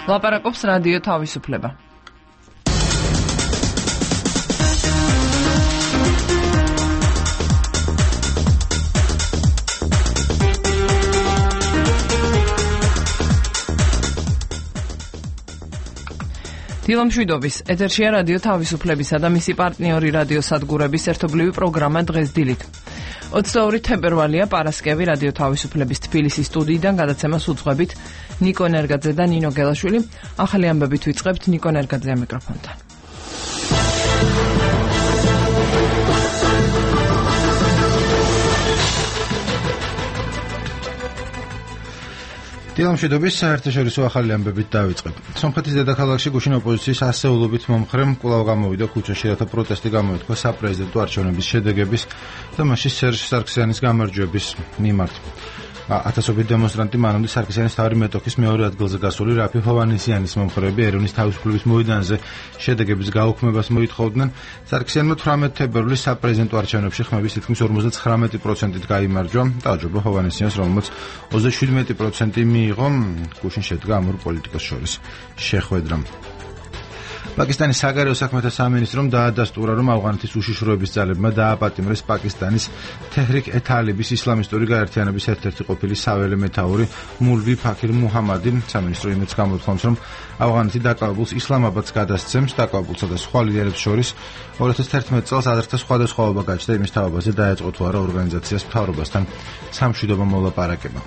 ლაპარაკობს რადიო თავისუფლება. დილამშვიდობის ეთერშია რადიო თავისუფლებისა და მისი პარტნიორი რადიო სადგურების ერთობლივი პროგრამა დღეს დილით. 22 თებერვალია პარასკევი რადიო თავისუფლების თბილისის სტუდიიდან გადაცემას უძღვებით ნიკო ნერგაძე და ნინო გელაშვილი. ახალი ამბებით ვიწყებთ ნიკო ნერგაძე მიკროფონთან. დილამშვიდობის საერთაშორისო ახალი ამბებით დავიწყებ. სომხეთის დედაქალაქში გუშინ ოპოზიციის ასეულობით მომხრემ კვლავ გამოვიდა ქუჩაში, რათა პროტესტი გამოეთქვა საპრეზიდენტო არჩევნების შედეგების და მასში სერჟ სარქსიანის გამარჯვების მიმართ. ათასობით დემონსტრანტი მანამდე სარქსიანის თავი მეტოქის მეორე ადგილზე გასული რაფი ჰოვანესიანის მომხრეები ერევნის თავისუფლების მოედანზე შედეგების გაუქმებას მოითხოვდნენ. სარქსიანმა 18 თებერვლის საპრეზიდენტო არჩევნებში ხმების თითქმის 59%-ით გაიმარჯვა. დააჯობა ჰოვანესიანს, რომელმაც 37% მიიღო. გუშინ შედგა ამ ორ პოლიტიკოს შორის შეხვედრა. პაკისტანის საგარეო საქმეთა სამინისტრომ დაადასტურა, რომ ავღანეთის უშიშროების ძალებმა დააპატიმრეს პაკისტანის თეჰრიკ-ე-თალიბის ისლამისტური გაერთიანების ერთ-ერთი ყოფილი საველე მეთაური მულვი ფაქირ მუჰამადი. სამინისტრო იმედს გამოთქვამს, რომ ავღანეთი დაკავებულს ისლამაბადს გადასცემს. დაკავებულსა და სხვა ლიდერებს შორის 2011 წელს აზრთა სხვადასხვაობა გაჩნდა იმის თავაზე, დაეწყო თუ არა ორგანიზაციას მთავრობასთან სამშვიდობო მოლაპარაკება.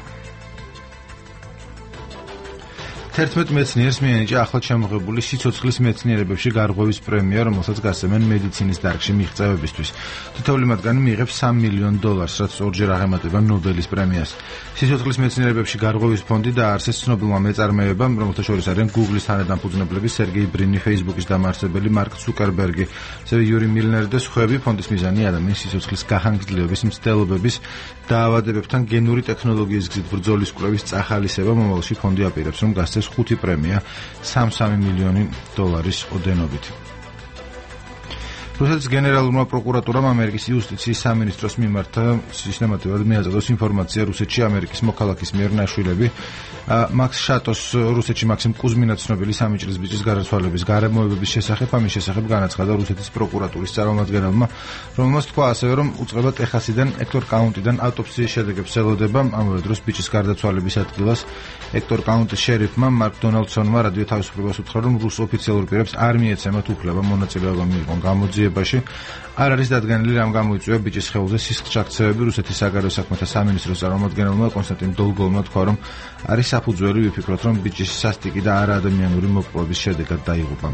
11 მეცნიერს მიენიჭა ახლად შემოღებული სიცოცხლის მეცნიერებებში გარღვევის პრემია, რომელსაც გასცემენ მედიცინის დარგში მიღწევებისთვის. თითოეული მათგანი მიიღებს $3 მილიონ, რაც ორჯერ აღემატება ნობელის პრემიას. სიცოცხლის მეცნიერებებში გარღვევის ფონდი დააარსეს ცნობილმა მეწარმეებამ, რომელთა შორის არიან Google-ის თანადამფუძნებლები სერგეი ბრინი, Facebook-ის დამაარსებელი მარკ ცუკერბერგი, ასევე იური მილნერი და სხვები. ფონდის მიზანი ადამიანის სიცოცხლის გახანგრძლივების, მცდელობების, დაავადებებთან გენური ტექნოლოგიის გზით ბრძოლის კვლევის წახალისება. მომავალში ფონდი აპირებს, რომ გასცეს 5 პრემია $3 მილიონი ოდენობით. რუსეთის გენერალურმა პროკურატურამ ამერიკის იუსტიციის სამინისტროს მიმართ სისტემატურად მიაწოდოს ინფორმაცია რუსეთში ამერიკის მოქალაქის მიერ ნაშვილები მაქს შატოს რუსეთში მაქსიმ კუზმინას ცნობილი 3 წლის ბიჭის გარდაცვალების გარემოებების შესახებ. ამის შესახებ განაცხადა რუსეთის პროკურატურის წარმომადგენელმა, რომელმაც თქვა ასევე, რომ უწყება ტეხასიდან ექტორ კაუნტიდან ავტოპსიის შედეგებს ელოდება. ამავე დროს ბიჭის გარდაცვალების ადგილას ექტორ კაუნტის შერიფმა მარკ დონალდსონმა რადიო თავისუფლებას უთხრა, რომ რუს ოფიციალურ პირებს არ მიეცემათ უფლება მონაწილეობა მიიღონ გამოძიებაში. არ არის დადგენილი, რამ გამოიწვია ბიჭის სხეულზე სისხლშაქცევები. რუსეთის საგარეო საქმეთა სამინისტროს წარმომადგენელმა კონსტანტინ დოლგოვმა თქვა, რომ არის საფუძველი ვიფიქროთ, რომ ბიჭის სასტიკი და არაადამიანური მოპყრობის შედეგად დაიღუპა.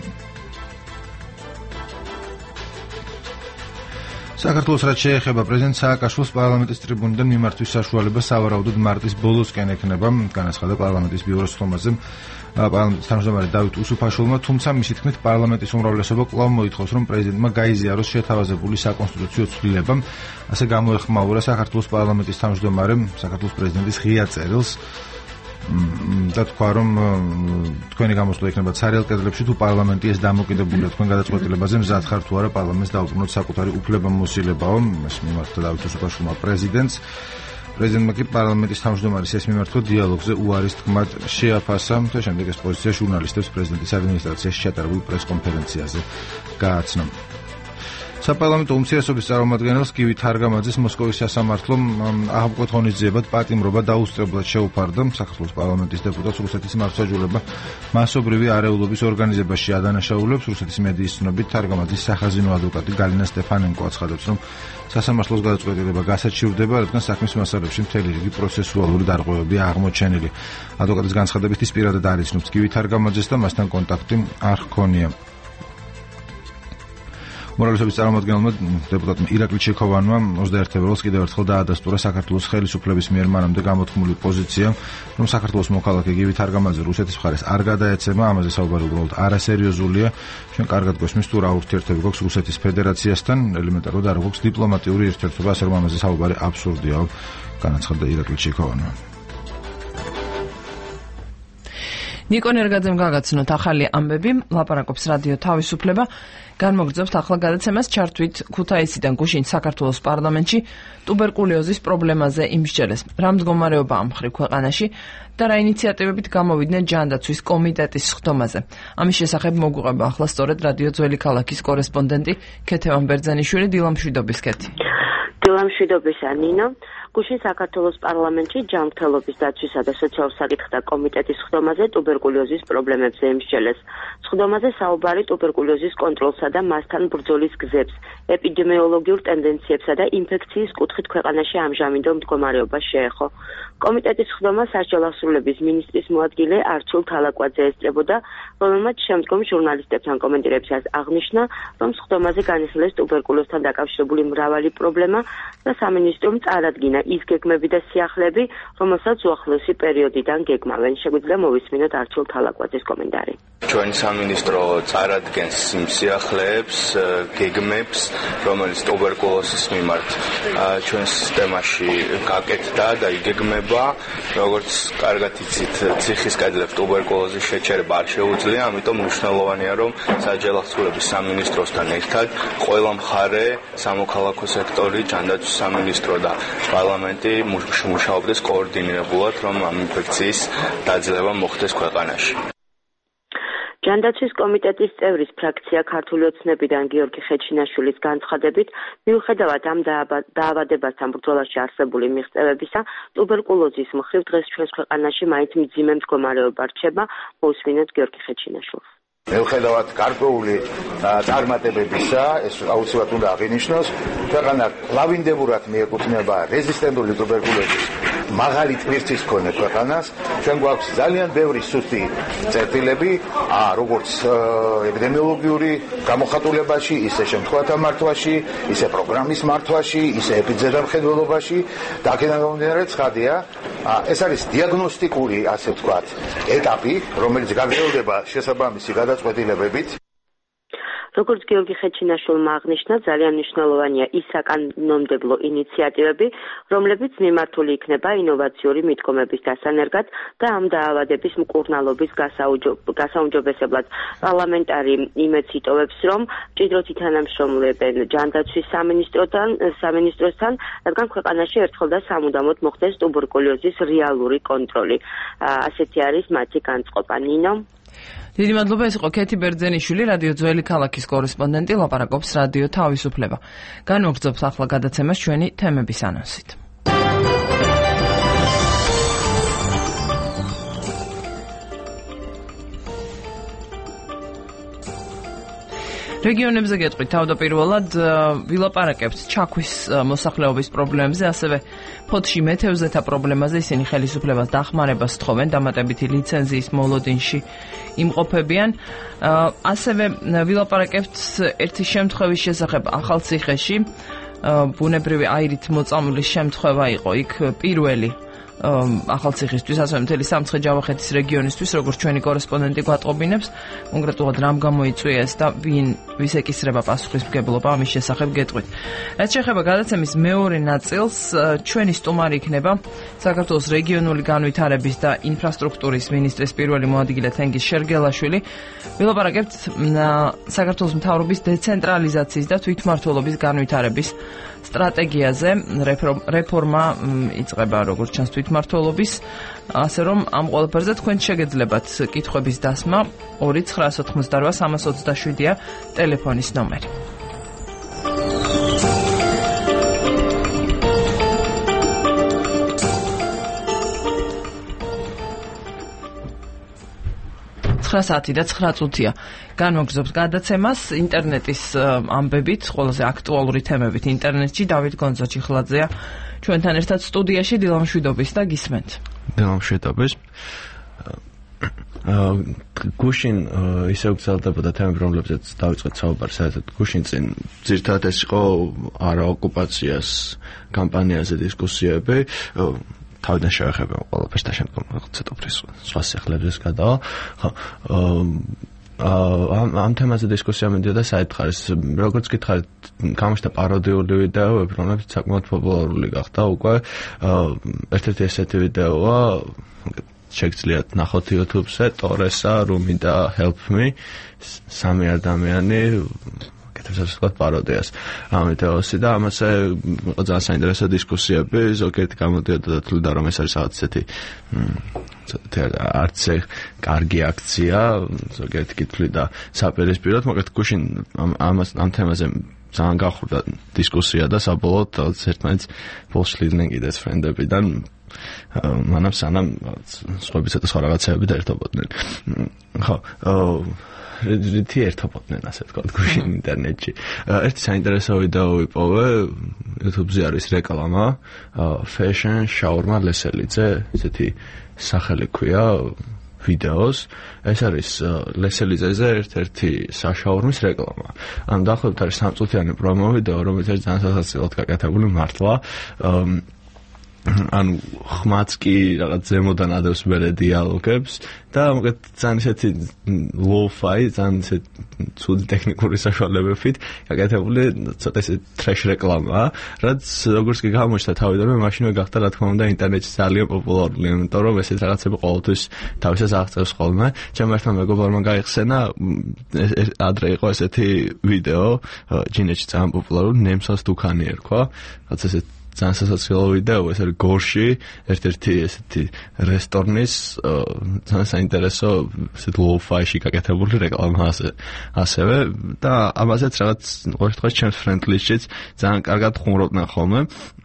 საქართველოს რაც შეეხება პრეზიდენტ სააკაშვილს პარლამენტის ტრიბუნიდან მიმართვის საშუალება სავარაუდოდ მარტის ბოლოსკენ ექნება, განაცხადა პარლამენტის ბიუროს ხომაზე პარლამენტის თავმჯდომარე დავით უსუფაშვილმა, თუმცა მისი თქმით პარლამენტის უმრავლესობა კვლავ მოითხოვს, რომ პრეზიდენტმა გაიზიაროს შეთავაზებული საკონსტიტუციო ცვლილება. ასე გამოეხმაურა საქართველოს პარლამენტის თავმჯდომარემ საქართველოს პრეზიდენტის ღია წერილს და თქვა, რომ თქვენი გამოსვლა იქნება ცარიელ კედლებში, თუ პარლამენტი ეს დამოკიდებულია თქვენ გადაწყვეტილებაზე, მზად ხარ თუ არა პარლამენტს დაუბრუნოთ საკუთარი უფლებამოსილებაო. ეს მიმართა დავით უსუფაშვილმა პრეზიდენტს. პრეზიდენტმა კი პარლამენტის თავმჯდომარის ეს მიმართვა დიალოგზე უარის თქმად შეაფასა და შემდეგ ეს პოზიცია ჟურნალისტებს პრეზიდენტის ადმინისტრაციაში ჩატარებულ პრესკონფერენციაზე გააცნო. საპარლამენტო უმცირესობის წარმომადგენელს გივი თარგამაძეს მოსკოვის სასამართლომ აღკვეთ ღონისძიებად პატიმრობა დაუსწრებლად შეუფარდა. საქართველოს პარლამენტის დეპუტატს რუსეთის მართლმსაჯულება მასობრივი არეულობის ორგანიზებაში ადანაშაულებს. რუსეთის მედიის ცნობით თარგამაძის სახაზინო ადვოკატი გალინა სტეფანენკო აცხადებს, რომ სასამართლოს გადაწყვეტილება გასაჩივრდება, რადგან საქმის მასალებში მთელი რიგი პროცესუალური დარღვევებია აღმოჩენილი. ადვოკატის განცხადებით ის პირადად არ იცნობს გივი თარგამაძეს და მასთან კონტაქტი არ ჰქონია. მორალესობის წარმომადგენელმა დეპუტატმა ირაკლი ჩიქოვანმა 21 თებერვალს კიდევ ერთხელ დაადასტურა საქართველოს ხელისუფლების მიერ მანამდე გამოთქმული პოზიცია, რომ საქართველოს მოქალაქე გივი თარგამაძე რუსეთის მხარეს არ გადაეცემა. ამაზე საუბარი უბრალოდ არასერიოზულია. ჩვენ კარგად გვესმის თუ რა ურთიერთობები გვაქვს რუსეთის ფედერაციასთან, ელემენტარულად არ გვაქვს დიპლომატიური ურთიერთობა, ასე რომ ამაზე საუბარი აბსურდია, განაცხადა ირაკლი ჩიქოვანმა. ნიკო ნერგაძემ გაგაცნოთ ახალი ამბები, ლაპარაკობს რადიო თავისუფლება. განმოგრძობთ ახლა გადაცემას ჩართვით ქუთაისიდან გუშინ საქართველოს პარლამენტში ტუბერკულოზის პრობლემაზე იმსჯელეს. რა მდგომარეობა ამ მხრივ ქვეყანაში და რა ინიციატივებით გამოვიდნენ ჯანდაცვის კომიტეტის სხდომაზე. ამის შესახებ მოგვიყვება ახლა სწორედ რადიო ძველი ქალაქის კორესპონდენტი ქეთევან ბერძენიშვილი. დილამშვიდობის ქეთი. დილამშვიდობისა ნინო. გუშინ საქართველოს პარლამენტში ჯანმრთელობის დაცვისა და სოციალურ საკითხთა კომიტეტის სხდომაზე ტუბერკულოზის პრობლემებზე იმსჯელეს. სხდომაზე საუბარი ტუბერკულოზის კონტროლსა და მასთან ბრძოლის გზებს, ეპიდემიოლოგიურ ტენდენციებსა და ინფექციის კუთხით ქვეყანაში ამჟამინდელ მდგომარეობას შეეხო. კომიტეტის სხდომა სასჯელ ასრულების მინისტრის მოადგილე არჩილ თალაკვაძე ესწრებოდა, რომელმაც შემდგომ ჟურნალისტებთან კომენტირებისას აღნიშნა, რომ სხდომაზე განიხილეს ტუბერკულოზთან დაკავშირებული მრავალი პრობლემა და სამინისტრომ წარადგინა ის გეგმები და სიახლეები, რომელსაც უახლოესი პერიოდიდან გეგმავენ. შეგვიძლია მოვისმინოთ არჩილ თალაკვაძის კომენტარი. ჩვენი სამინისტრო წარადგენს იმ სიახლეებს, გეგმებს, რომელიც ტუბერკულოზის მიმართ ჩვენ სისტემაში გაკეთდა და იგეგმება, როგორც კარგად იცით, ციხის კედლებს ტუბერკულოზის შეჩერება არ შეუძლია, ამიტომ მნიშვნელოვანია, რომ სასჯელ ასრულების სამინისტროსთან ერთად ყველა მხარე, სამოქალაქო სექტორი, ჯანდაცვის სამინისტრო და პარლამენტი მუშაობდეს კოორდინირებულად, რომ ამ ინფექციის დაძლევა მოხდეს ქვეყანაში. ჯანდაცვის კომიტეტის წევრის ფრაქცია ქართული ოცნებიდან გიორგი ხეჩინაშვილის განცხადებით, მიუხედავად ამ დაავადებასთან ბრძოლაში არსებული მიღწევებისა, ტუბერკულოზის მხრივ დღეს ჩვენს ქვეყანაში მაინც მძიმე მდგომარეობა რჩება. მოვისმინოთ გიორგი ხეჩინაშვილს. მიუხედავად გარკვეული წარმატებებისა, ეს აუცილებლად უნდა აღინიშნოს, ქვეყანა ლავინდებურად მიეკუთვნება რეზისტენტული ტუბერკულოზის მაღალი ტვირთის მქონე ქვეყანას. ჩვენ გვაქვს ძალიან ბევრი სუსტი წერტილები, როგორც ეპიდემიოლოგიური გამოხატულებაში, ისე შემთხვევათა მართვაში, ისე პროგრამის მართვაში, ისე ეპიდემიოლოგიაში და აქედან გამომდინარე ცხადია, ეს არის დიაგნოსტიკური, ასე ვთქვათ, ეტაპი, რომელიც გაგრძელდება შესაბამისი გადაწყვეტილებებით. როგორც გიორგი ხეჩინაშვილმა აღნიშნა, ძალიან მნიშვნელოვანია ის საკანონმდებლო ინიციატივები, რომლებიც მიმართული იქნება ინოვაციური მიდგომების დასანერგად და ამ დაავადების მკურნალობის გასაუმჯობესებლად. პარლამენტარი იმედს იტოვებს, რომ მჭიდროდ ითანამშრომლებენ ჯანდაცვის სამინისტროსთან, რადგან ქვეყანაში ერთხელ და სამუდამოდ მოხდეს ტუბერკულოზის რეალური კონტროლი. ასეთი არის მათი განწყობა. ნინო. დიდი მადლობა, ეს იყო ქეთი ბერძენიშვილი, რადიო ძველი ქალაქის კორესპონდენტი, ლაპარაკობს რადიო თავისუფლება. განვაგრძობთ ახლა გადაცემას ჩვენი თემების ანონსით. რეგიონებზე გეტყვით, თავდაპირველად ვილაპარაკებთ ჩაქვის მოსახლეობის პრობლემებზე, ასევე ფოთში მეთევზეთა პრობლემაზე. ისინი ხელისუფლებას დახმარებას თხოვენ, დამატებითი ლიცენზიის მოლოდინში იმყოფებიან. ასევე ვილაპარაკებთ ერთი შემთხვევის შესახებ ახალციხეში. ბუნებრივი აირით მოწამული შემთხვევა იყო იქ პირველი ახალციხისთვის, ასევე მთელი სამცხე-ჯავახეთის რეგიონისთვის, როგორც ჩვენი კორესპონდენტი გვატყობინებს, კონკრეტულად რამ გამოიწვია ეს და ვის ეკისრება პასუხისმგებლობა, ამის შესახებ გეტყვით. რაც შეეხება გადაცემის მეორე ნაწილს, ჩვენი სტუმარი იქნება საქართველოს რეგიონული განვითარების და ინფრასტრუქტურის მინისტრის პირველი მოადგილე თენგიზ შერგელაშვილი. ვილაპარაკებთ საქართველოს მთავრობის დეცენტრალიზაციის და თვითმმართველობის განვითარების სტრატეგიაზე. რეფორმა იწყება როგორც ჩანს თვითმმართველობის, ასე რომ ამ ყველაფერზე თქვენ შეგეძლებათ კითხვების დასმა. 2-988-327-ია ტელეფონის ნომერი. საათი და 9 წუთია. განვაგრძობთ გადაცემას ინტერნეტის ამბებით, ყველაზე აქტუალური თემებით ინტერნეტში. დავით გონძო ჩიხლაძეა ჩვენთან ერთად სტუდიაში. დილამშვიდობის და გისმენთ. დილამშვიდობის. გუშინ ისევ გრძელდებოდა თემები, რომლებზეც დავიწყეთ საუბარი, საერთოდ გუშინ წინ ძირითადად ეს იყო არაოკუპაციას კამპანიაზე დისკუსიები. თავიდან შევეხება ყველაფერს და შემდგომ ცოტა სხვა სიახლეებს გადავა. ამ თემაზე დისკუსია მიდიოდა საერთოდ ხარის, როგორც გითხარით, გამოჩნდა პაროდიული ვიდეოები, რომლებიც საკმაოდ პოპულარული გახდა უკვე. ერთ-ერთი ესეთი ვიდეოა შეგძლიათ ნახოთ YouTube-ზე ტორესა, რუმი და Help Me სამი ადამიანი კეთებსასწრაფოდ პაროდიას ამ ვიდეოსი და ამაზე ძალიან საინტერესო დისკუსიები ზოგიერთი გამოდიოდა და თვლიდა რომ ეს არის რაღაც ისეთი არც კარგი აქცია ზოგიერთი კი თვლიდა საპირისპიროდ მაგრამ გუშინ ამ თემაზე ძალიან გახურდა დისკუსია და საბოლოოდ ერთმანეთს ბოლშლიდნენ კიდეც ფრენდებიდან მანამ სანამ სხვებისა და სხვა რაღაცეები დაერთობოდნენ ხო რითი ერთობოდნენ ასე ვთქვათ გუშინ ინტერნეტში ერთი საინტერესო ვიდეო ვიპოვე YouTube-ზე არის რეკლამა Fashion Shawarma ლესელიძე ესეთი სახელი ქვია ვიდეოს ეს არის ლესელიძეზე ერთ-ერთი საშაურმის რეკლამა ან დაახლოებით არის 3 წუთიანი პრომო ვიდეო რომელიც არის ძალიან სასაცილოდ გაკეთებული მართლა ანუ ხმაც კი რაღაც ზემოდან ადევს მერე დიალოგებს და მოკლედ ძალიან ისეთი low-fi ძალიან ისეთი ცუდი ტექნიკური საშუალებებით გაკეთებული ცოტა ისეთი trash რეკლამაა რაც როგორც კი გამოჩნდა თავიდანვე მაშინვე გახდა რა თქმა უნდა ინტერნეტში ძალიან პოპულარული იმიტომ რომ ესეთ რაღაცები ყოველთვის თავისას აღწევს ხოლმე ჩემ ერთმა მეგობრმა გაიხსენა ადრე იყო ესეთი ვიდეო ჩინეთში ძალიან პოპულარული ნემსას დუქანი ერქვა რაც ესეთ ძალიან სასაცილო ვიდეო ეს არის გორში ერთ-ერთი ესეთი რესტორნის ძალიან საინტერესო ესეთ low-fi-ში გაკეთებული რეკლამა ასევე და ამაზეც რაღაც ყოველ შემთხვევაში ჩემს friend-list-შიც ძალიან კარგად ხუმრობდნენ ხოლმე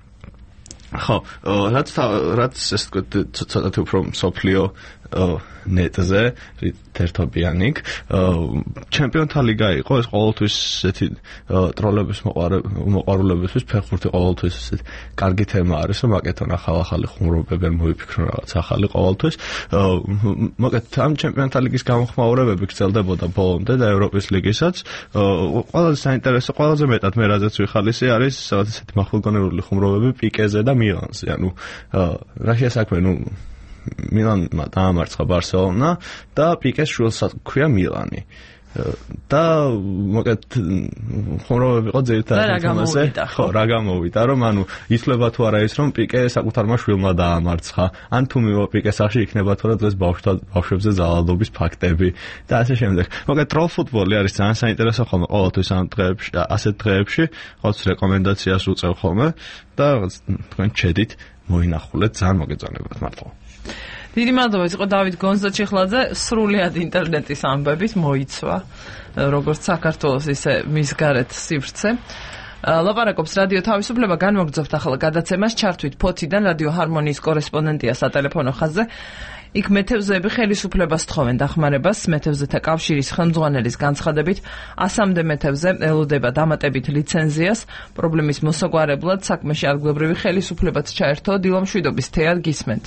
ხო რაც ეს ცოტა უფრო სოფლიო ნეტზე თერთობიანიკ ჩემპიონთა ლიგა იყო ეს ყოველთვის ესეთი ტროლების მოყვარულებისთვის ფეხბურთი ყოველთვის ესეთი კარგი თემა არის რომ აკეთონ ახალი ხუმრობები ან მოიფიქრონ რაღაც ახალი ყოველთვის მოკლედ ამ ჩემპიონთა ლიგის გამოხმაურებები გრძელდებოდა ბოლომდე და ევროპის ლიგისაც ყველაზე საინტერესო ყველაზე მეტად მე რაზეც ვიხალისი არის რაღაც ესეთი მახვილგონებული ხუმრობები პიკეზე და მილანზე ანუ რა შეასაქმე მილანმა დაამარცხა ბარსელონა და პიკეს შვილს ქვია მილანი და მოკლედ ხუმრობები იყო ძირითადად ამაზე ხო რა გამოვიდა რომ ანუ იცლება თუ არა ის რომ პიკე საკუთარმა შვილმა დაამარცხა ან თუ მივა პიკეს სახში იქნება თუ რა დღეს ბავშვებზე ძალადობის ფაქტები და ასე შემდეგ მოკლედ ტროლ ფუტბოლი არის ძალიან საინტერესო ხოლმე ყოველთვის ამ დღეებში ასეთ დღეებში ყოველთვის რეკომენდაციას უწევ ხოლმე და თქვენ ჩედით მოინახულეთ ძალიან მოგეწონებათ მართლა დიდი მადლობა იყო დავით გონზაჩიხლაძე სრულიად ინტერნეტის ამბებით მოიცვა როგორც საქართველოს ისე მის გარეთ სივრცე ლაპარაკობს რადიო თავისუფლება განმოგძობთ ახლა გადაცემას ჩართვით ფოთიდან რადიო ჰარმონიის კორესპონდენტია სატელეფონო ხაზზე იქ მეთევზეები ხელისუფლებას თხოვენ დახმარებას მეთევზეთა კავშირის ხელმძღვანელის განცხადებით 100-მდე მეთევზე ელოდება დამატებით ლიცენზიას პრობლემის მოსაგვარებლად საქმეში ადგილობრივი ხელისუფლებაც ჩაერთო დილამშვიდობის თეატ გისმენთ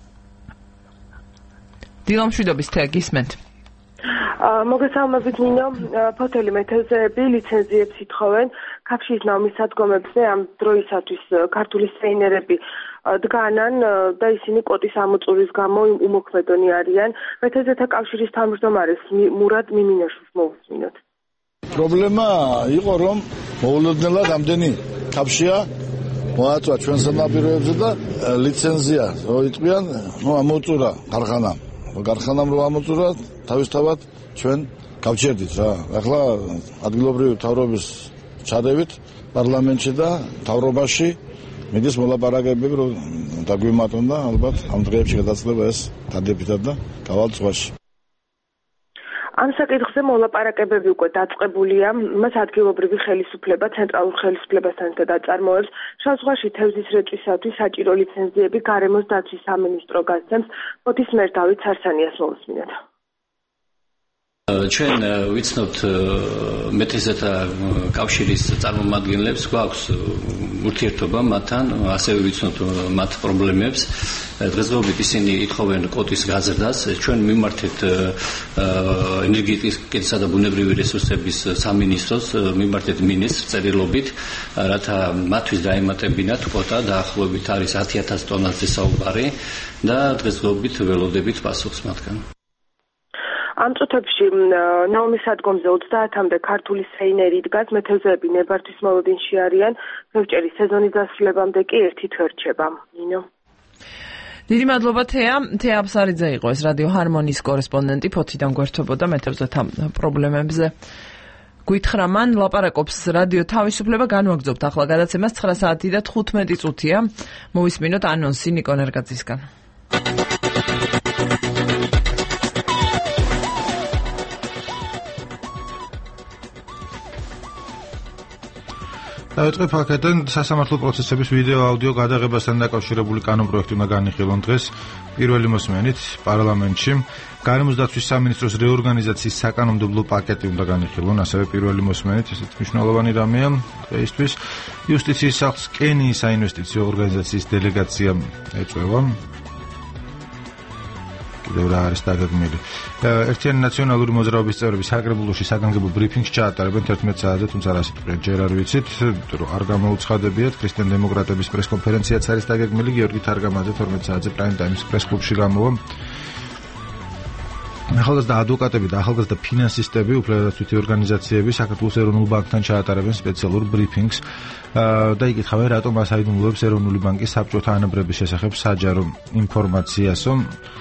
დილამშვიდობის თეატ გისმენთ მოგესალმებით ნინო ფოთელი მეთევზეები ლიცენზიებს ითხოვენ კავშირის ნავმის სადგომებზე ამ დროისათვის ქართული სეინერები დგანან და ისინი კოტის ამოწურის გამო უმოქმედონი არიან მეთევზეთა კავშირის თავმჯდომარეს მურად მიმინაშვილს მოусმინოთ პრობლემა იყო რომ მოულოდნელად ამდენი კავშირია მოაწვა ჩვენ სანაპიროებზე და ლიცენზია რო იტყვიან ამოწურა გარხანამ რო ამოწურა თავისთავად ჩვენ გავჩერდით რა ახლა ადგილობრივი მთავრობის ჩადევით პარლამენტში და მთავრობაში მიდის მოლაპარაკებები რომ დაგვიმატონ და ალბათ ამ დღეებში გადაწყდება ეს დადებითად და გავალ ზღვაში ამ საკითხზე მოლაპარაკებები უკვე დაწყებულია მას ადგილობრივი ხელისუფლება ცენტრალურ ხელისუფლებასთან ერთად აწარმოებს შავ ზღვაში თევზის რეწვისათვის საჭირო ლიცენზიები გარემოს დაცვის სამინისტრო გასცემს ფოთის მერ დავით სარსანიას მოусმინოთ ჩვენ ვიცნობთ მეთევზეთა კავშირის წარმომადგენლებს გვაქვს ურთიერთობა მათთან ასევე ვიცნობთ მათ პრობლემებს დღესდღეობით ისინი ითხოვენ კოტის გაზრდას ჩვენ მიმართეთ ენერგეტიკისა და ბუნებრივი რესურსების სამინისტროს მიმართეთ მინისტრს წერილობით რათა მათთვის დაემატებინათ კოტა დაახლოებით არის 10000 ტონაზე საუბარი და დღესდღეობით ველოდებით პასუხს მათგან ამ წუთებში ნაუმის სადგომზე 30-მდე ქართული სეინერი დგას მეთევზეები ნებართვის მოლოდინში არიან ფევჭერის სეზონის დასრულებამდე კი ერთი თვე რჩება ნინო დიდი მადლობა თეა აბსარიძე იყო ეს რადიო ჰარმონიის კორესპონდენტი ფოთიდან გვერდთვებოდა მეთევზეთა პრობლემებზე. გითხრა მან ლაპარაკობს რადიო თავისუფლება განვაგრძობთ ახლა გადაცემას 9 საათი და 15 წუთია. მოვისმინოთ ანონსი ნიკო ნერგაძისგან. დავიწყებ აქედან სასამართლო პროცესების ვიდეო-აუდიო გადაღებასთან დაკავშირებული კანონპროექტი უნდა განიხილონ დღეს პირველი მოსმენით პარლამენტში. გარემოს დაცვის სამინისტროს რეორგანიზაციის საკანონმდებლო პაკეტი უნდა განიხილონ ასევე პირველი მოსმენით, ესეც მნიშვნელოვანი რამეა დღეისთვის. იუსტიციის სახლს კენიის საინვესტიციო ორგანიზაციის დელეგაცია ეწევა. კიდევ რა არის დაგეგმილი. ერთიანი ნაციონალური მოძრაობის წევრები საკრებულოში საგანგებო ბრიფინგს ჩაატარებენ 11 საათზე, თუმცა რა სიტყვია ჯერ არ ვიცით, რომ არ გამოუცხადებიათ. ქრისტიან დემოკრატების პრესკონფერენციაც არის დაგეგმილი, გიორგი თარგამაძე 12 საათზე პრაიმ ტაიმის პრესკლუბში გამოვა. ახალგაზრდა ადვოკატები და ახალგაზრდა ფინანსისტები, უფლებადაცვითი ორგანიზაციები საქართველოს ეროვნულ ბანკთან ჩაატარებენ სპეციალურ ბრიფინგს და იკითხავენ, რატომ მას აიდუმლოებს ეროვნული ბანკის საბჭოთა ანაბრების შესახებ საჯარო ინფორმაციასო.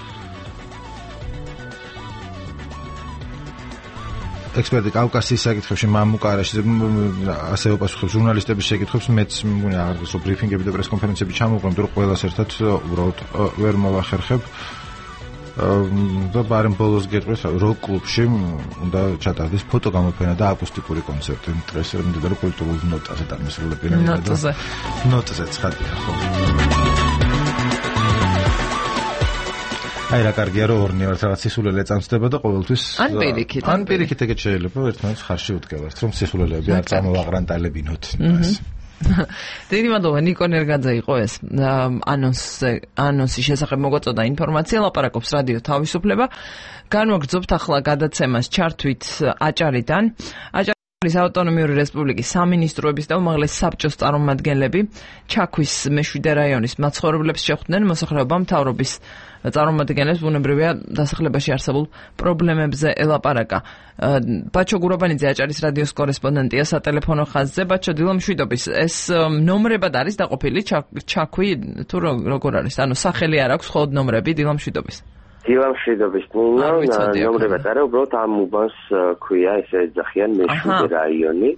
ექსპერტი კავკასიის საკითხებში მამუკარაში ასევე უპასუხებს ჟურნალისტების შეკითხვებს, მეც მგონია აღარ ბრიფინგები და პრესკონფერენციები ჩამოვყენთ, რომ ყველას ერთად უბრალოდ ვერ მოვახერხებ. და ბარემ ბოლოს გეტყვით, რომ კლუბში უნდა ჩატარდეს ფოტოგამოფენა და აკუსტიკური კონცერტი. დღეს მიმდინარე კულტურულ ნოტაზე დამესრულებელი. ნოტაზე ცხადია ხო. აი რა კარგია რომ ორნი ვართ, რაღაც სისულელე წამსდება და ყოველთვის ან პირიქით ეგეთ შეიძლება ერთმანეთს ხარში უდგევართ, რომ სისულელეები არ წამოვაღრანტალებინოთ. დიდი მადლობა ნიკო ნერგაძე იყო ეს ანონსის შესახებ მოგვაწოდა ინფორმაცია. ლაპარაკობს რადიო თავისუფლება. განვაგრძობთ ახლა გადაცემას ჩართვით აჭარიდან. აჭარის ავტონომიური რესპუბლიკის სამინისტროების და უმაღლესი საბჭოს წარმომადგენლები ჩაქვის მეშვიდე რაიონის მაცხოვრებლებს შეხვდნენ. მოსახლეობა მთავრობის წარმომადგენლებს ბუნებრივია დასახლებაში არსებულ პრობლემებზე ელაპარაკა. ბაჩო გურაბანიძე აჭარის რადიოს კორესპონდენტია სატელეფონო ხაზზე. ბაჩო, დილამშვიდობის. ეს ნომრებად არის დაყოფილი ჩაქვი თუ როგორ არის? ანუ სახელი არ აქვს, მხოლოდ ნომრები. დილამშვიდობის. დილამშვიდობის. ნომრებად არა, უბრალოდ ამ უბანს ქვია, ესე ეძახიან მეშვიდე რაიონი.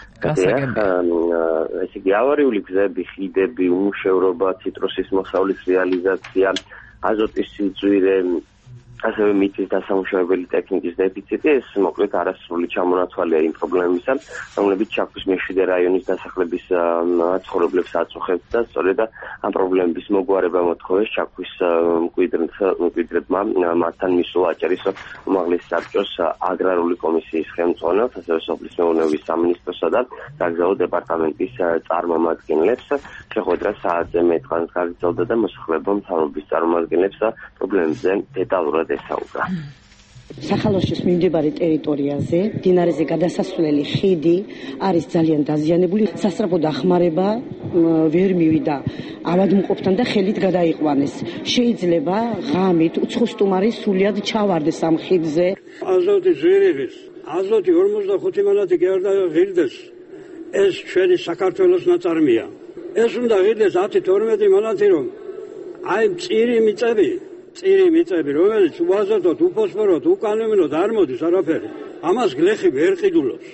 ესე იგი ავარიული გზები, ხიდები, უმუშევრობა, ციტრუსის მოსავლის რეალიზაცია, აზოტის სიძვირე, ასევე მიწის დასამუშავებელი ტექნიკის დეფიციტი, ეს მოკლედ არასრული ჩამონაცვალია იმ პრობლემებისა, რომლებიც ჩაქვის მეშვიდე რაიონის დასახლების მაცხოვრებლებს აწუხებთ და სწორედ ამ პრობლემების მოგვარება მოთხოვეს ჩაქვის მკვიდრებმა მათთან მისულა აჭარის უმაღლესი საბჭოს აგრარული კომისიის ხელმძღვანელს, ასევე სოფლის მეურნეობის სამინისტროსა და საგზაო დეპარტამენტის წარმომადგენლებს. შეხვედრა საათზე მეტყანს გაგრძელდა და მოსახლეობა მთავრობის წარმომადგენლებს პრობლემებზე დეტალურად ესაუბრა. სახალხოს მიმდებარე ტერიტორიაზე მდინარეზე გადასასვლელი ხიდი არის ძალიან დაზიანებული. სასწრაფო დახმარება ვერ მივიდა ავადმყოფთან და ხელით გადაიყვანეს. შეიძლება ღამით უცხო სტუმარი სულიად ჩავარდეს ამ ხიდზე. აზოტი ზვირების, აზოტი 45 მანათი კი არ დაღირდეს. ეს ჩვენი საქართველოს ნაწარმია. ეს უნდა ღირდეს 10-12 მანათი, რომ აი წირი მიწები, რომელიც უაზოტოთ, უფოსფოროთ, უკანონმდებლოდ არ მოდის არაფერი. ამას გლეხი ვერ ყიდულობს.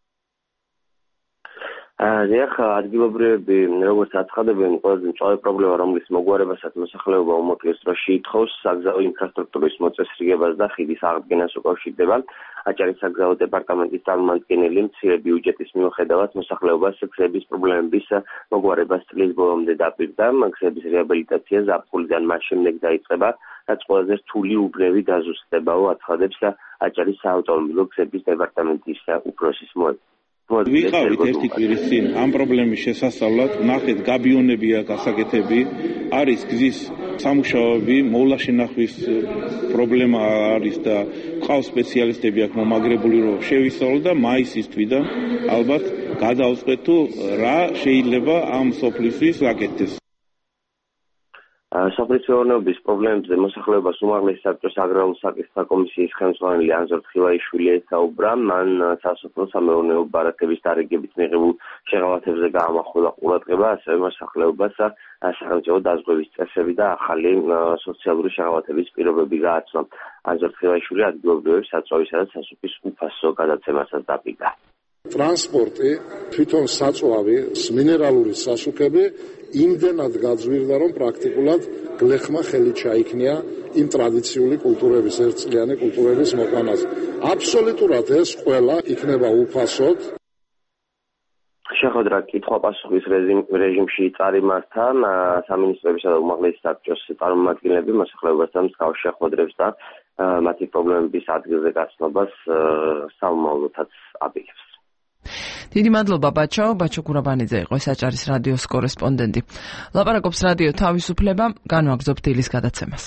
ახლა ადგილობრივები როგორც აცხადებენ, ყველაზე მწვავე პრობლემა, რომლის მოგვარებასაც მოსახლეობა უმოკლეს დროში ითხოვს, საგზაო ინფრასტრუქტურის მოწესრიგებას და ხიდის აღდგენას უკავშირდება. აჭარის საგზაო დეპარტამენტის წარმომადგენელი მცირე ბიუჯეტის მიუხედავად მოსახლეობას გზების პრობლემების მოგვარებას წლის ბოლომდე დაპირდა. გზების რეაბილიტაცია ზაფხულიდან მას შემდეგ დაიწყება, რაც ყველაზე რთული უბნევი დაზუსტებაო, აცხადებს აჭარის საავტომობილო გზების დეპარტამენტის უფროსის მოადგილე. ვიყავით ერთი კვირის წინ ამ პრობლემის შესასწავლად, ნახეთ გაბიონებია გასაკეთები, არის გზის სამუშაოები, მოვლა შენახვის პრობლემა არის და ყავს სპეციალისტები აქ მომაგრებული, რომ შევისწავლოთ და მაისის თვიდან ალბათ გადავწყვეტ თუ რა შეიძლება ამ სოფლისთვის გაკეთდეს. სოფლის მეურნეობის პრობლემებზე მოსახლეობას უმაღლესი საბჭოს აგრარული საკითხთა კომისიის ხელმძღვანელი ანზორ თხილაიშვილი ესაუბრა. მან სასოფლო-სამეურნეო ბარათების დარიგებით მიღებულ შეღავათებზე გაამახვილა ყურადღება, ასევე მოსახლეობას სახელმწიფო დაზღვევის წესები და ახალი სოციალური შეღავათების პირობები გააცნო. ანზორ თხილაიშვილი ადგილობრივებს საწვავისა და სასუქის უფასო გადაცემასაც დაპირდა. ტრანსპორტი, თვითონ საწვავი, მინერალური სასუქები იმდენად გაძვირდა, რომ პრაქტიკულად გლეხმა ხელი ჩაიქნია იმ ტრადიციული კულტურების, ერთწლიანი კულტურების მოყვანას. აბსოლუტურად ეს ყველა იქნება უფასოდ. შეხვედრა კითხვა-პასუხის რეჟიმში წარიმართა სამინისტროებისა და უმაღლესი საბჭოს წარმომადგენლები მოსახლეობასთან მსგავს შეხვედრებს და მათი პრობლემების ადგილზე გაცნობას საომავლოთაც აპირებს. დიდი მადლობა ბაჩო გურაბანიძე იყო საჭარის რადიოს კორესპონდენტი. ლაპარაკობს რადიო თავისუფლება, განვაგრძობ დილის გადაცემას.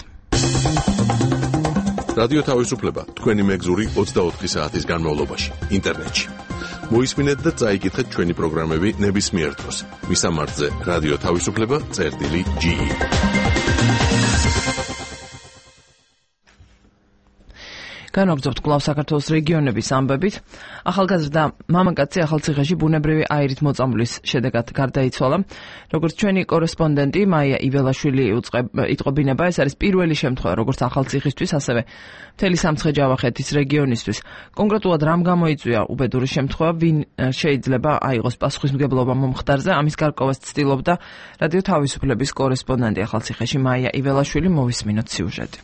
რადიო თავისუფლება თქვენი მეგზური 24 საათის განმავლობაში ინტერნეტში. მოისმინეთ და წაიკითხეთ ჩვენი პროგრამები ნებისმიერ დროს. მისამართზე რადიო თავისუფლება.ge განვაგრძობთ კვლავ საქართველოს რეგიონების ამბებით. ახალგაზრდა მამაკაცი ახალციხეში ბუნებრივი აირით მოწამვლის შედეგად გარდაიცვალა. როგორც ჩვენი კორესპონდენტი მაია იბელაშვილი იტყობინება, ეს არის პირველი შემთხვევა როგორც ახალციხისთვის, ასევე მთელი სამცხე-ჯავახეთის რეგიონისთვის. კონკრეტულად რამ გამოიწვია უბედური შემთხვევა, ვინ შეიძლება აიღოს პასუხისმგებლობა მომხდარზე, ამის გარკვევას ცდილობდა რადიო თავისუფლების კორესპონდენტი ახალციხეში მაია იბელაშვილი. მოვისმინოთ სიუჟეტი.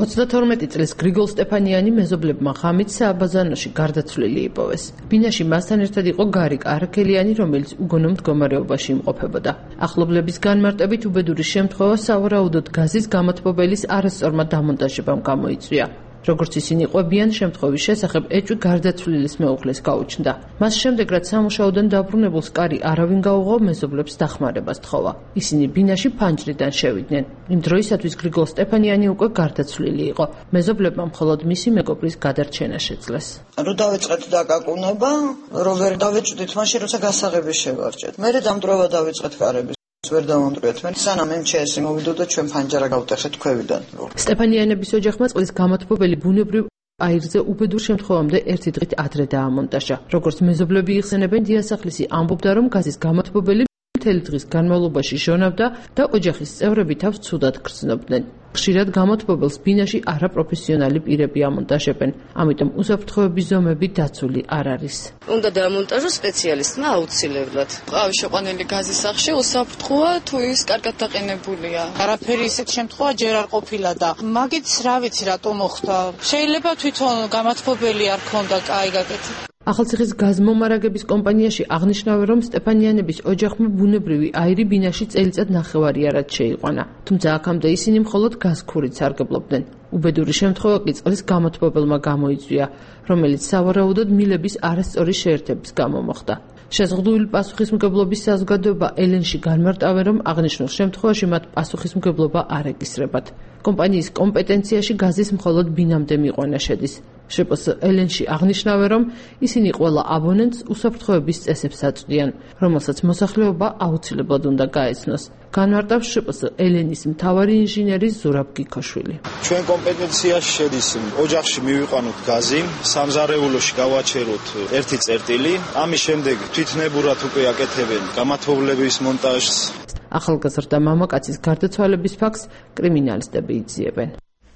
32 წლის გრიგოლ სტეფანიანი მეზობლებმა ღამით სააბაზანოში გარდაცვლილი იპოვეს. ბინაში მასთან ერთად იყო გარიკ არაქელიანი, რომელიც უგონო მდგომარეობაში იმყოფებოდა. ახლობლების განმარტებით უბედური შემთხვევა სავარაუდოდ გაზის გამოთბობელის არასწორმა დამონტაჟებამ გამოიწვია. როგორც ისინი ყვებიან, შემთხვევის შესახებ ეჭვი გარდაცვლილის მეუღლეს გაუჩნდა. მას შემდეგ, რაც სამუშაოდან დაბრუნებულს კარი არავინ გაუღო, მეზობლებს დახმარებას თხოვა. ისინი ბინაში ფანჯრიდან შევიდნენ. იმ დროისათვის გრიგოლ სტეფანიანი უკვე გარდაცვლილი იყო. მეზობლებმა მხოლოდ მისი მეგობრის გადარჩენა შეძლეს. რო დავიწყეთ დაკაკუნება, რო ვერ დავეჭვდით მაშინ, როცა გასაღები შევარჭეთ. მერე დამტრობა დავიწყეთ კარების. ვერ დავამტრიეთ მე სანამ MЧS-ი მოვიდო და ჩვენ ფანჯარა გავტეხეთ ქვევიდან. სტეფანიანების ოჯახმა წყლის გამოთბობელი ბუნებრივ აირზე უბედურ შემთხვევამდე ერთი დღით ადრე დაამონტაჟა. როგორც მეზობლები იხსენებენ, დიასახლისი ამბობდა, რომ გაზის გამოთბობელი მთელი დღის განმავლობაში ჟონავდა და ოჯახის წევრები თავს ცუდად გრძნობდნენ. ხშირად გამოთბობელს ბინაში არაპროფესიონალი პირები ამონტაჟებენ, ამიტომ უსაფრთხოების ზომები დაცული არ არის. უნდა დაამონტაჟოს სპეციალისტმა აუცილებლად. ყავის შეყვანილი გაზის სახში უსაფრთხოა თუ ის კარგად დაყენებულია. არაფერი ისეთ შემთხვევა ჯერ არ ყოფილა და მაგით რა ვიცი რატომ მოხდა. შეიძლება თვითონ გამოთბობელი არ ქონდა კაი გაკეთებული. ახალციხის გაზმომარაგების კომპანიაში აღნიშნავენ, რომ სტეფანიანების ოჯახმა ბუნებრივი აირი ბინაში წელიწად ნახევარი არად შეიყვანა. თუმცა აქამდე ისინი მხოლოდ გაზქურით სარგებლობდნენ. უბედური შემთხვევა კი წყლის გამოთბობელმა გამოიწვია, რომელიც სავარაუდოდ მილების არასწორი შეერთების გამო მოხდა. შეზღუდული პასუხისმგებლობის საზოგადოება ელენში განმარტავენ, რომ აღნიშნულ შემთხვევაში მათ პასუხისმგებლობა არ ეკისრებათ. კომპანიის კომპეტენციაში გაზის მხოლოდ ბინამდე მიყვანა შედის. შპს ელენში აღნიშნავენ, რომ ისინი ყველა აბონენტს უსაფრთხოების წესებს აწვდიან, რომელსაც მოსახლეობა აუცილებლად უნდა გაეცნოს. განმარტავს შპს ელენის მთავარი ინჟინერი ზურაბ გიქოშვილი. ჩვენ კომპეტენციაში შედის ოჯახში მივიყვანოთ გაზი, სამზარეულოში გავაჩეროთ ერთი წერტილი, ამის შემდეგ თვითნებურად უკვე აკეთებენ გამათბობლების მონტაჟს. ახალგაზრდა მამაკაცის გარდაცვალების ფაქტს კრიმინალისტები იძიებენ.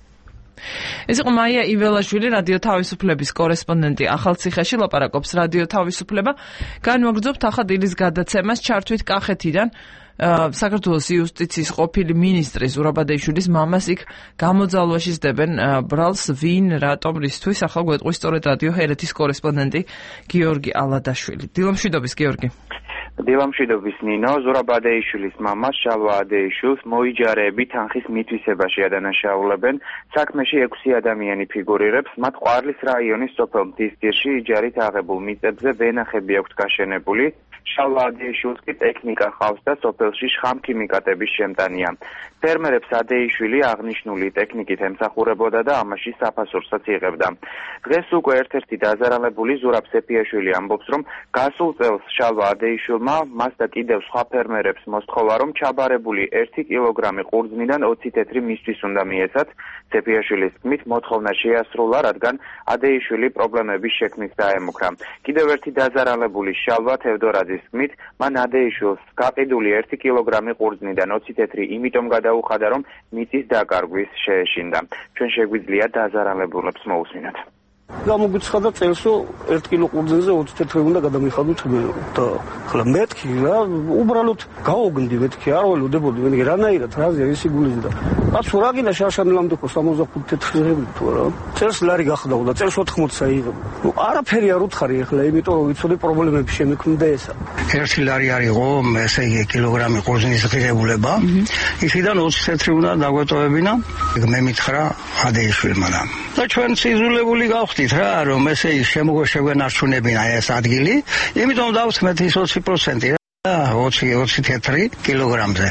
ეს იყო მაია იბელაშვილი, რადიო თავისუფლების კორესპონდენტი ახალციხეში. ლაპარაკობს რადიო თავისუფლება. განვაგრძობთ ახლა დილის გადაცემას, ჩართვით კახეთიდან. საქართველოს იუსტიციის ყოფილი მინისტრი ზურაბ ადეიშვილის მამას იქ გამოძალვაში სდებენ ბრალს, ვინ, რატომ, რისთვის. ახლა გვეტყვის სწორედ რადიო ჰერეთის კორესპონდენტი გიორგი ალადაშვილი. დილამშვიდობის გიორგი. დილამშვიდობის ნინო. ზურაბ ადეიშვილის მამას შალვა ადეიშვილს მოიჯარეები თანხის მითვისებაში ადანაშაულებენ. საქმეში 6 ადამიანი ფიგურირებს, მათ ყვარლის რაიონის სოფელ მთისძირში იჯარით აღებულ მიწებზე ვენახები აქვთ გაშენებული. შალვა ადეიშვილს კი ტექნიკა ხავს და სოფელში შხამქიმიკატების შემტანია. ფერმერებს ადეიშვილი აღნიშნული ტექნიკით ემსახურებოდა და ამაში საფასურსაც იღებდა. დღეს უკვე ერთ-ერთი დაზარალებული ზურაბ სეფიაშვილი ამბობს, რომ გასულ წელს შალვა ადეიშვილმა მას და კიდევ სხვა ფერმერებს მოსთხოვა, რომ ჩაბარებული 1 კილოგრამი ყურძნიდან 20 თეთრი მისთვის უნდა მიეცათ. სეფიაშვილის თქმით, მოთხოვნა შეასრულა, რადგან ადეიშვილი პრობლემების შექმნით დაემუქრა. კიდევ ერთი დაზარალებული შალვა თევდორაძის თქმით, მან ადეიშვილს გაყიდული 1 კილოგრამი ყურძნიდან 20 თეთრი იმიტომ გადაუხადა, რომ მიწის დაკარგვის შეეშინდა. ჩვენ შეგვიძლია დაზარალებულებს მოусმინოთ. გამოგვიცხადა წელსო 1 კილო ყურძნზე 20 თეთრი უნდა გადამიხადოთ და ხლა მეთქი რა უბრალოდ გავოგნდი მეთქი არ ველოდებოდი მე რანაირად რაზე ისი გულიზი და აცო რა გინდა შარშანელამდე ხო 65 თეთრი თუ რა წელს ლარი გახდაო და წელს 80 საიღებო ნუ არაფერი არ უთხარი ახლა იმიტომ რომ ვიცოდი პრობლემები შემექმნდა ესა 1 ლარი არისო ესე იგი კილოგრამი ყურძნის ღირებულება ისიდან 20 თეთრი უნდა დაგვეტოვებინა მე მითხრა ადეიშვილმა და ჩვენ სიზულებული გავხდით რა რომ ესე შეგვენარჩუნებინა ეს ადგილი იმიტომ დავთმეთ ის 20% რა 20 თეთრი კილოგრამზე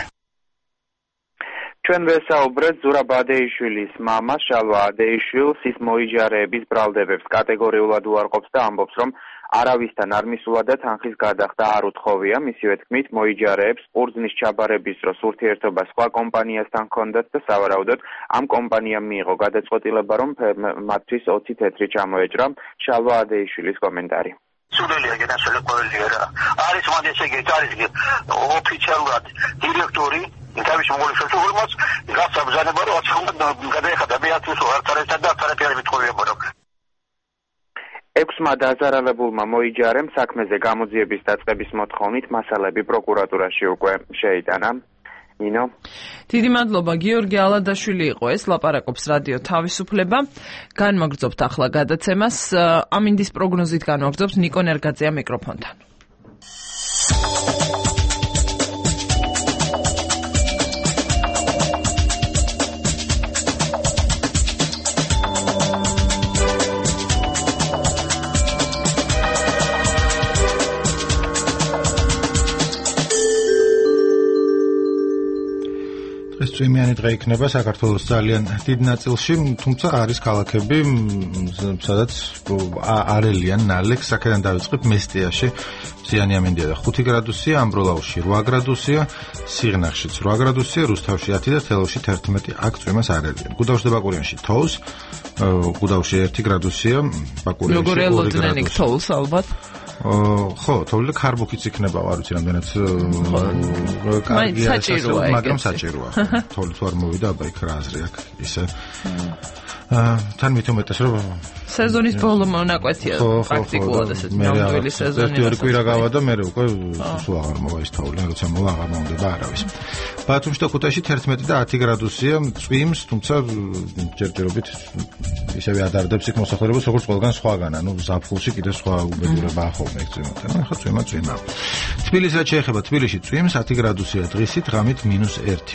ჩვენ ვესაუბრეთ ზურაბ ადეიშვილის მამას შალვა ადეიშვილს ის მოიჯარეების ბრალდებებს კატეგორიულად უარყოფს და ამბობს რომ არავისთან არ მისულა და თანხის გადახდა არ უთხოვია მისივე თქმით მოიჯარეებს ყურძნის ჩაბარების დროს ურთიერთობა სხვა კომპანიასთან ჰქონდათ და სავარაუდოდ ამ კომპანიამ მიიღო გადაწყვეტილება რომ მათთვის 20 თეთრი ჩამოეჭრა შალვა ადეიშვილის კომენტარი სულელია განსხვავებული ყოველია რა არის მანდ ესე იგი არის ოფიციალურად დირექტორი თავის მოგოლის შეურმოს გასაბზანება რომ ახლა გადაიხადა მეათვისო არც და არაფერი მithოვებო რომ 6-მა დაზარალებულმა მოიჯარემ საქმეზე გამოძიების დაწყების მოთხოვნით მასალები პროკურატურაში უკვე შეიტანა. ნინო. დიდი მადლობა გიორგი ალადაშვილი იყო ეს ლაპარაკობს რადიო თავისუფლება. განმაგრძობთ ახლა გადაცემას. ამინდის პროგნოზით განმაგრძობს ნიკო ნერგაძეა მიკროფონთან. წვიმიანი დღე იქნება საქართველოს ძალიან დიდ ნაწილში, თუმცა არის ქალაქები, სადაც არელიან ნალექს, აქედან დავიწყებ მესტიაში მზიანი ამინდია და 5 გრადუსია, ამბროლაუში 8 გრადუსია, სიღნაღშიც 8 გრადუსია, რუსთავში 10 და თელავში 11, აქ წვიმას არ ელიან. გუდაუში და ბაკურიანში თოვს, გუდაუში 1 გრადუსია, ბაკურიანში 2 გრადუსია. როგორ ელოდნენ იქ თოვს ალბათ? ხო, თოვლი ქარბუქიც იქნება, არ ვიცი რამდენად კარგია, მაგრამ საჭიროა. თოვლი თუ არ მოვიდა, აბა იქ რა აზრი აქვს ისე. თან მით უმეტეს რომ სეზონის ბოლო მონაკვეთია პრაქტიკულად ესეც ნამდვილი სეზონი. ერთი კვირა გავა და მე უკვე სულ აღარ მოვა ის თოვლი, როცა მოვა აღარ მომდება არავის. ბათუმში და ქუთაისში 11 და 10 გრადუსია, წვიმს, თუმცა ჯერჯერობით ისევე ადარდებს იქ მოსახლეობას როგორც ყველგან სხვაგან, ანუ ზაფხულში კიდე სხვა უბედურებაა ხოლმე იქ წვიმათან. ახლა წვიმა. თბილისს რაც შეეხება, თბილისში წვიმს 10 გრადუსია დღისით, ღამით -1.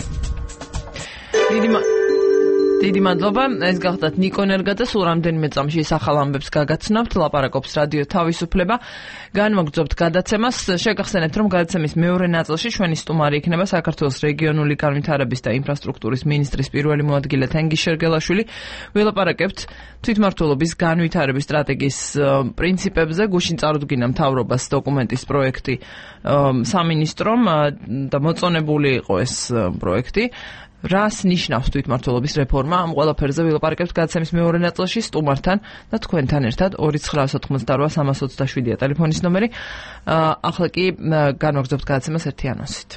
დიდი მადლობა. ეს გახდათ ნიკო ნერგა და სულ რამდენიმე წამში ახალ ამბებს გაგაცნობთ. ლაპარაკობს რადიო თავისუფლება. განმოგრძობთ გადაცემას. შეგახსენებთ, რომ გადაცემის მეორე ნაწილში ჩვენი სტუმარი იქნება საქართველოს რეგიონული განვითარების და ინფრასტრუქტურის მინისტრის პირველი მოადგილე თენგიზ შერგელაშვილი. ვილაპარაკებთ თვითმმართველობის განვითარების სტრატეგიის პრინციპებზე. გუშინ წარუდგინა მთავრობას დოკუმენტის პროექტი სამინისტრომ და მოწონებული იყო ეს პროექტი. რას ნიშნავს თვითმმართველობის რეფორმა? ამ ყველაფერზე ვილაპარაკებთ გადაცემის მეორე ნაწილში სტუმართან და თქვენთან ერთად 2988327-ია ტელეფონის ნომერი. ახლა კი განვაგრძობთ გადაცემას ერთი ანონსით.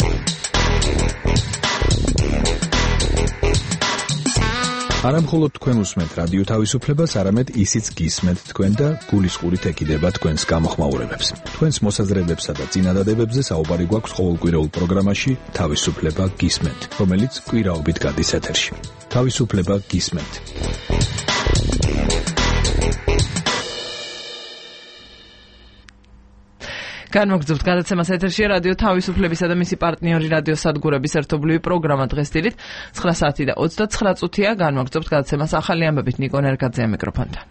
არამხოლოდ თქვენ უსმენთ რადიო თავისუფლებას, არამედ ისიც გისმენთ თქვენ და გულისყურით ეკიდება თქვენს გამოხმაურებებს. თქვენს მოსაზრებებსა და წინადადებებზე საუბარი გვაქვს ყოველკვირეულ პროგრამაში თავისუფლება გისმენთ, რომელიც კვირაობით გადის ეთერში. თავისუფლება გისმენთ. განმოგრძობთ გადაცემას ეთერში რადიო თავისუფლებისა და მისი პარტნიორი რადიო სადგურების ერთობლივი პროგრამა დღეს დილით 9 საათი და 29 წუთია. განმოგრძობთ გადაცემას ახალი ამბებით ნიკო ნერგაძეა მიკროფონთან.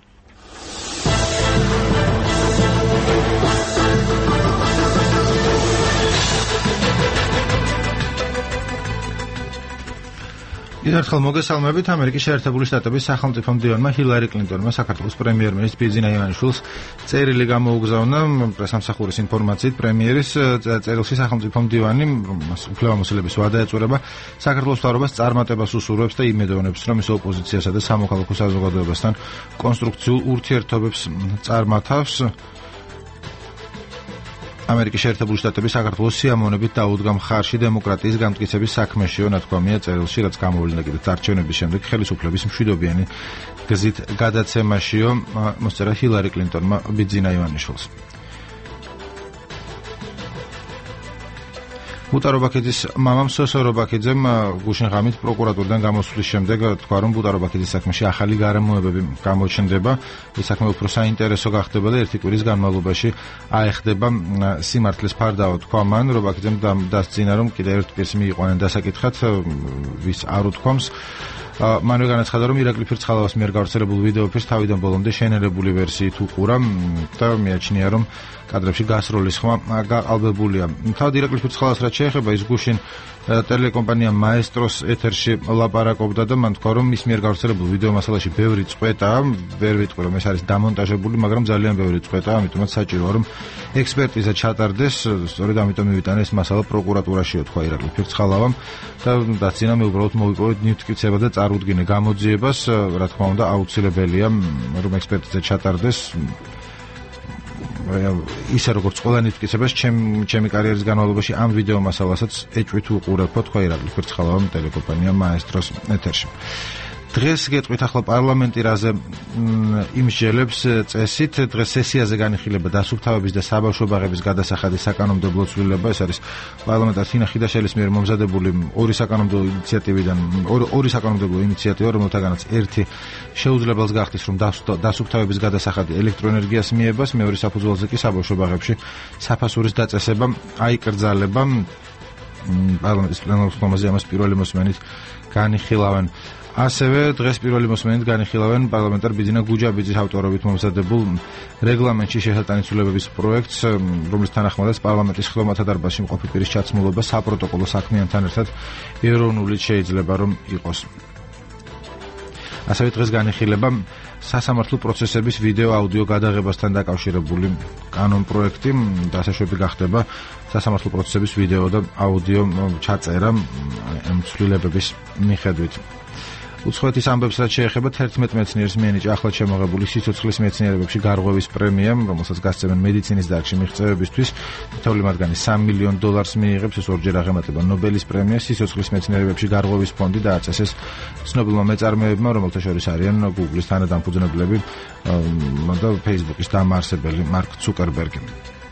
კიდევ ერთხელ მოგესალმებით. ამერიკის შეერთებული შტატების სახელმწიფო მდივანმა ჰილარი კლინტონმა საქართველოს პრემიერ-მინისტრ ბიძინა ივანიშვილს წერილი გამოუგზავნა. პრესამსახურის ინფორმაციით პრემიერის წერილში სახელმწიფო მდივანი უფლებამოსილების ვადა ეწურება საქართველოს მთავრობას წარმატებას უსურვებს და იმედოვნებს, რომ ის ოპოზიციასა და სამოქალაქო საზოგადოებასთან კონსტრუქციულ ურთიერთობებს წარმართავს. ამერიკის შეერთებული შტატები საქართველოს სიამოვნებით დაუდგა მხარში დემოკრატიის გამტკიცების საქმეშიო, ნათქვამია წერილში, რაც გამოვლინდა კიდეც არჩევნების შემდეგ ხელისუფლების მშვიდობიანი გზით გადაცემაშიო, მოსწერა ჰილარი კლინტონმა ბიძინა ივანიშვილს. ბუტა რობაქიძის მამამ სოსო რობაქიძემ გუშინ ღამით პროკურატურიდან გამოსვლის შემდეგ თქვა, რომ ბუტა რობაქიძის საქმეში ახალი გარემოებები გამოჩნდება. ეს საქმე უფრო საინტერესო გახდება და ერთი კვირის განმავლობაში აეხდება სიმართლის ფარდაო, თქვა მან. რობაქიძემ დასძინა, რომ კიდევ ერთ პირს მიიყვანენ დასაკითხად, ვის არ უთქვამს. მანვე განაცხადა, რომ ირაკლი ფირცხალავას მიერ გავრცელებულ ვიდეოფირს თავიდან ბოლომდე შენელებული ვერსიით უყურა და მიაჩნია, რომ კადრებში გასროლის ხმა გაყალბებულია. თავად ირაკლი ფირცხალავას რაც შეეხება, ის გუშინ ტელეკომპანია მაესტროს ეთერში ლაპარაკობდა და მან თქვა, რომ მის მიერ გავრცელებულ ვიდეო მასალაში ბევრი წყვეტაა, ვერ ვიტყვი, რომ ეს არის დამონტაჟებული, მაგრამ ძალიან ბევრი წყვეტაა, ამიტომაც საჭიროა, რომ ექსპერტიზა ჩატარდეს. სწორედ ამიტომ მივიტანა ეს მასალა პროკურატურაშიო, თქვა ირაკლი ფირცხალავამ და დასძინა, მე უბრალოდ მოვიპოვეთ ნივთკიცება და წარუდგინე გამოძიებას, რა თქმა უნდა, აუცილებელია, რომ ექსპერტიზა ჩატარდეს. ისე როგორც ყველა ნივთკიცებას ჩემი კარიერის განმავლობაში ამ ვიდეო მასალასაც ეჭვით უყურებო, თქვა ირაკლი ფირცხალავამ ტელეკომპანია მაესტროს ეთერში. დღეს გეტყვით ახლა პარლამენტი რაზე იმსჯელებს წესით. დღეს სესიაზე განიხილება დასუფთავების და საბავშვო ბაღების გადასახადის საკანონმდებლო ცვლილება. ეს არის პარლამენტარ თინა ხიდაშელის მიერ მომზადებული ორი საკანონმდებლო ინიციატივა, რომელთაგანაც ერთი შეუძლებელს გახდის, რომ დასუფთავების გადასახადი ელექტროენერგიას მიებას, მეორე საფუძველზე კი საბავშვო ბაღებში საფასურის დაწესება აიკრძალება. პარლამენტის პლენარულ ხმაზე ამას პირველი მოსმენით განიხილავენ. ასევე დღეს პირველი მოსმენით განიხილავენ პარლამენტარ ბიძინა გუჯაბიძის ავტორობით მომზადებულ რეგლამენტში შესატანისულებების პროექტს, რომლის თანახმადაც პარლამენტის ხილვათა დარბაზში მყოფი პირის ჩაცმულობა საპროტოკოლო საქმიანთან ერთად ეროვნულიც შეიძლება რომ იყოს. ასევე დღეს განიხილება სასამართლო პროცესების ვიდეო-აუდიო გადაღებასთან დაკავშირებული კანონპროექტი. დასაშვები გახდება სასამართლო პროცესების ვიდეო და აუდიო ჩაწერა ამ ცვლილებების მიხედვით. უცხოეთის ამბებს რაც შეეხება 11 მეცნიერს მიენიჭა ახლად შემოღებული სიცოცხლის მეცნიერებებში გარღვევის პრემია, რომელსაც გასცემენ მედიცინის დარგში მიღწევებისთვის. თითოეული მათგანი $3 მილიონ მიიღებს, ეს ორჯერ აღემატება ნობელის პრემიას. სიცოცხლის მეცნიერებებში გარღვევის ფონდი დააწესეს ცნობილმა მეწარმეებმა, რომელთა შორის არიან Google-ის თანადამფუძნებლები და Facebook-ის დამაარსებელი მარკ ცუკერბერგი.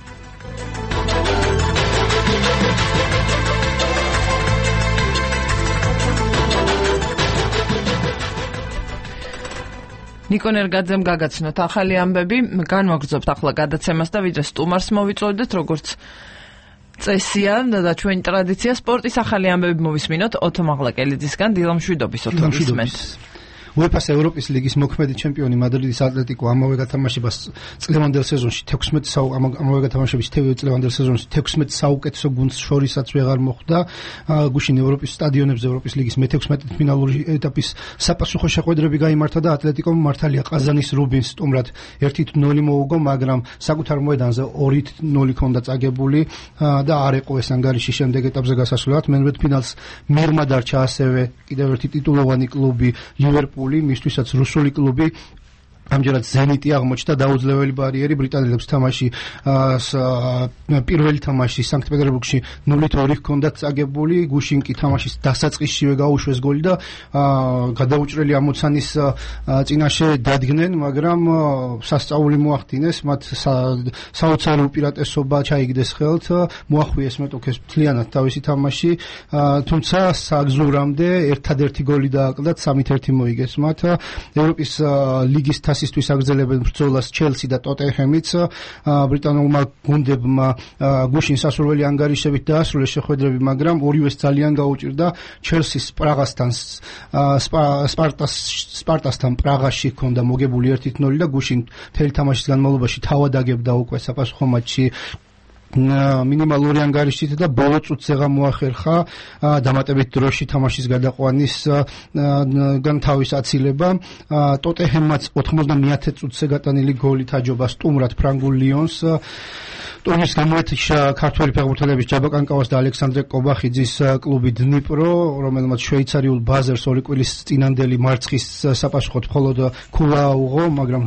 ნიკო ნერგაძემ გაგაცნოთ ახალი ამბები, განვაგრძობთ ახლა გადაცემას და ვიდრე სტუმარს მოვიწოდეთ, როგორც წესია და ჩვენი ტრადიცია, სპორტის ახალი ამბები მოვისმინოთ ოთო მაღლაკელიძისგან. დილამშვიდობის ოთო, გისმენთ. UEFA-ს ევროპის ლიგის მოქმედი ჩემპიონი მადრიდის ატლეტიკო ამავე გათამაშებას წლევანდელ სეზონში 16 საუკეთესო გუნდს შორისაც ვეღარ მოხვდა. გუშინ ევროპის სტადიონებზე ევროპის ლიგის მე-16 ფინალური ეტაპის საპასუხო შეხვედრები გაიმართა და ატლეტიკომ მართალია ყაზანის რუბინს სტუმრად 1-0 მოუგო, მაგრამ საკუთარ მოედანზე 2-0 ჰქონდა წაგებული და არ ეყო ეს ანგარიში შემდეგ ეტაპზე გასასვლელად. მერვედფინალს მიღმა დარჩა ასევე კიდევ ერთი ტიტულოვანი კლუბი ლივერპული, მისთვისაც რუსული კლუბი. ამჯერად ზენიტი აღმოჩნდა დაუძლეველი ბარიერი ბრიტანელებს თამაში პირველი თამაში სანქტ-პეტერბურგში 0-2 ჰქონდათ წაგებული, გუშინ კი თამაშის დასაწყისშივე გაუშვეს გოლი და გადაუჭრელი ამოცანის წინაშე დადგნენ, მაგრამ სასწაული მოახდინეს, მათ საოცარი უპირატესობა ჩაიგდეს ხელთ, მოახვიეს მეტოქეს მთლიანად თავისი თამაში, თუმცა საგზურამდე ერთადერთი გოლი დააკლდათ, 3-1 მოიგეს მათ. ევროპის ლიგის თასისთვის აგრძელებენ ბრძოლას ჩელსი და ტოტენჰემიც. ბრიტანულმა გუნდებმა გუშინ სასურველი ანგარიშებით დაასრულეს შეხვედრები, მაგრამ ორივეს ძალიან გაუჭირდა. ჩელსის პრაღასთან სპარტასთან პრაღაში ჰქონდა მოგებული 1-0 და გუშინ მთელი თამაშის განმავლობაში თავად აგებდა უკვე საპასუხო მატჩში მინიმალური ანგარიშით და ბოლო წუთზე გამოახერხა დამატებით დროში თამაშის გადაყვანისგან თავის აცილება. ტოტენჰემმაც 90-ე წუთზე გატანილი გოლით აჯობა სტუმრად ფრანგულ ლიონს. ტურნირის გამოეთიშა ქართველი ფეხბურთელების ჯაბა კანკავას და ალექსანდრე კობახიძის კლუბი დნიპრო, რომელმაც შვეიცარიულ ბაზერს 2 კვირის წინანდელი მარცხის საპასუხოდ მხოლოდ ქულა აუღო, მაგრამ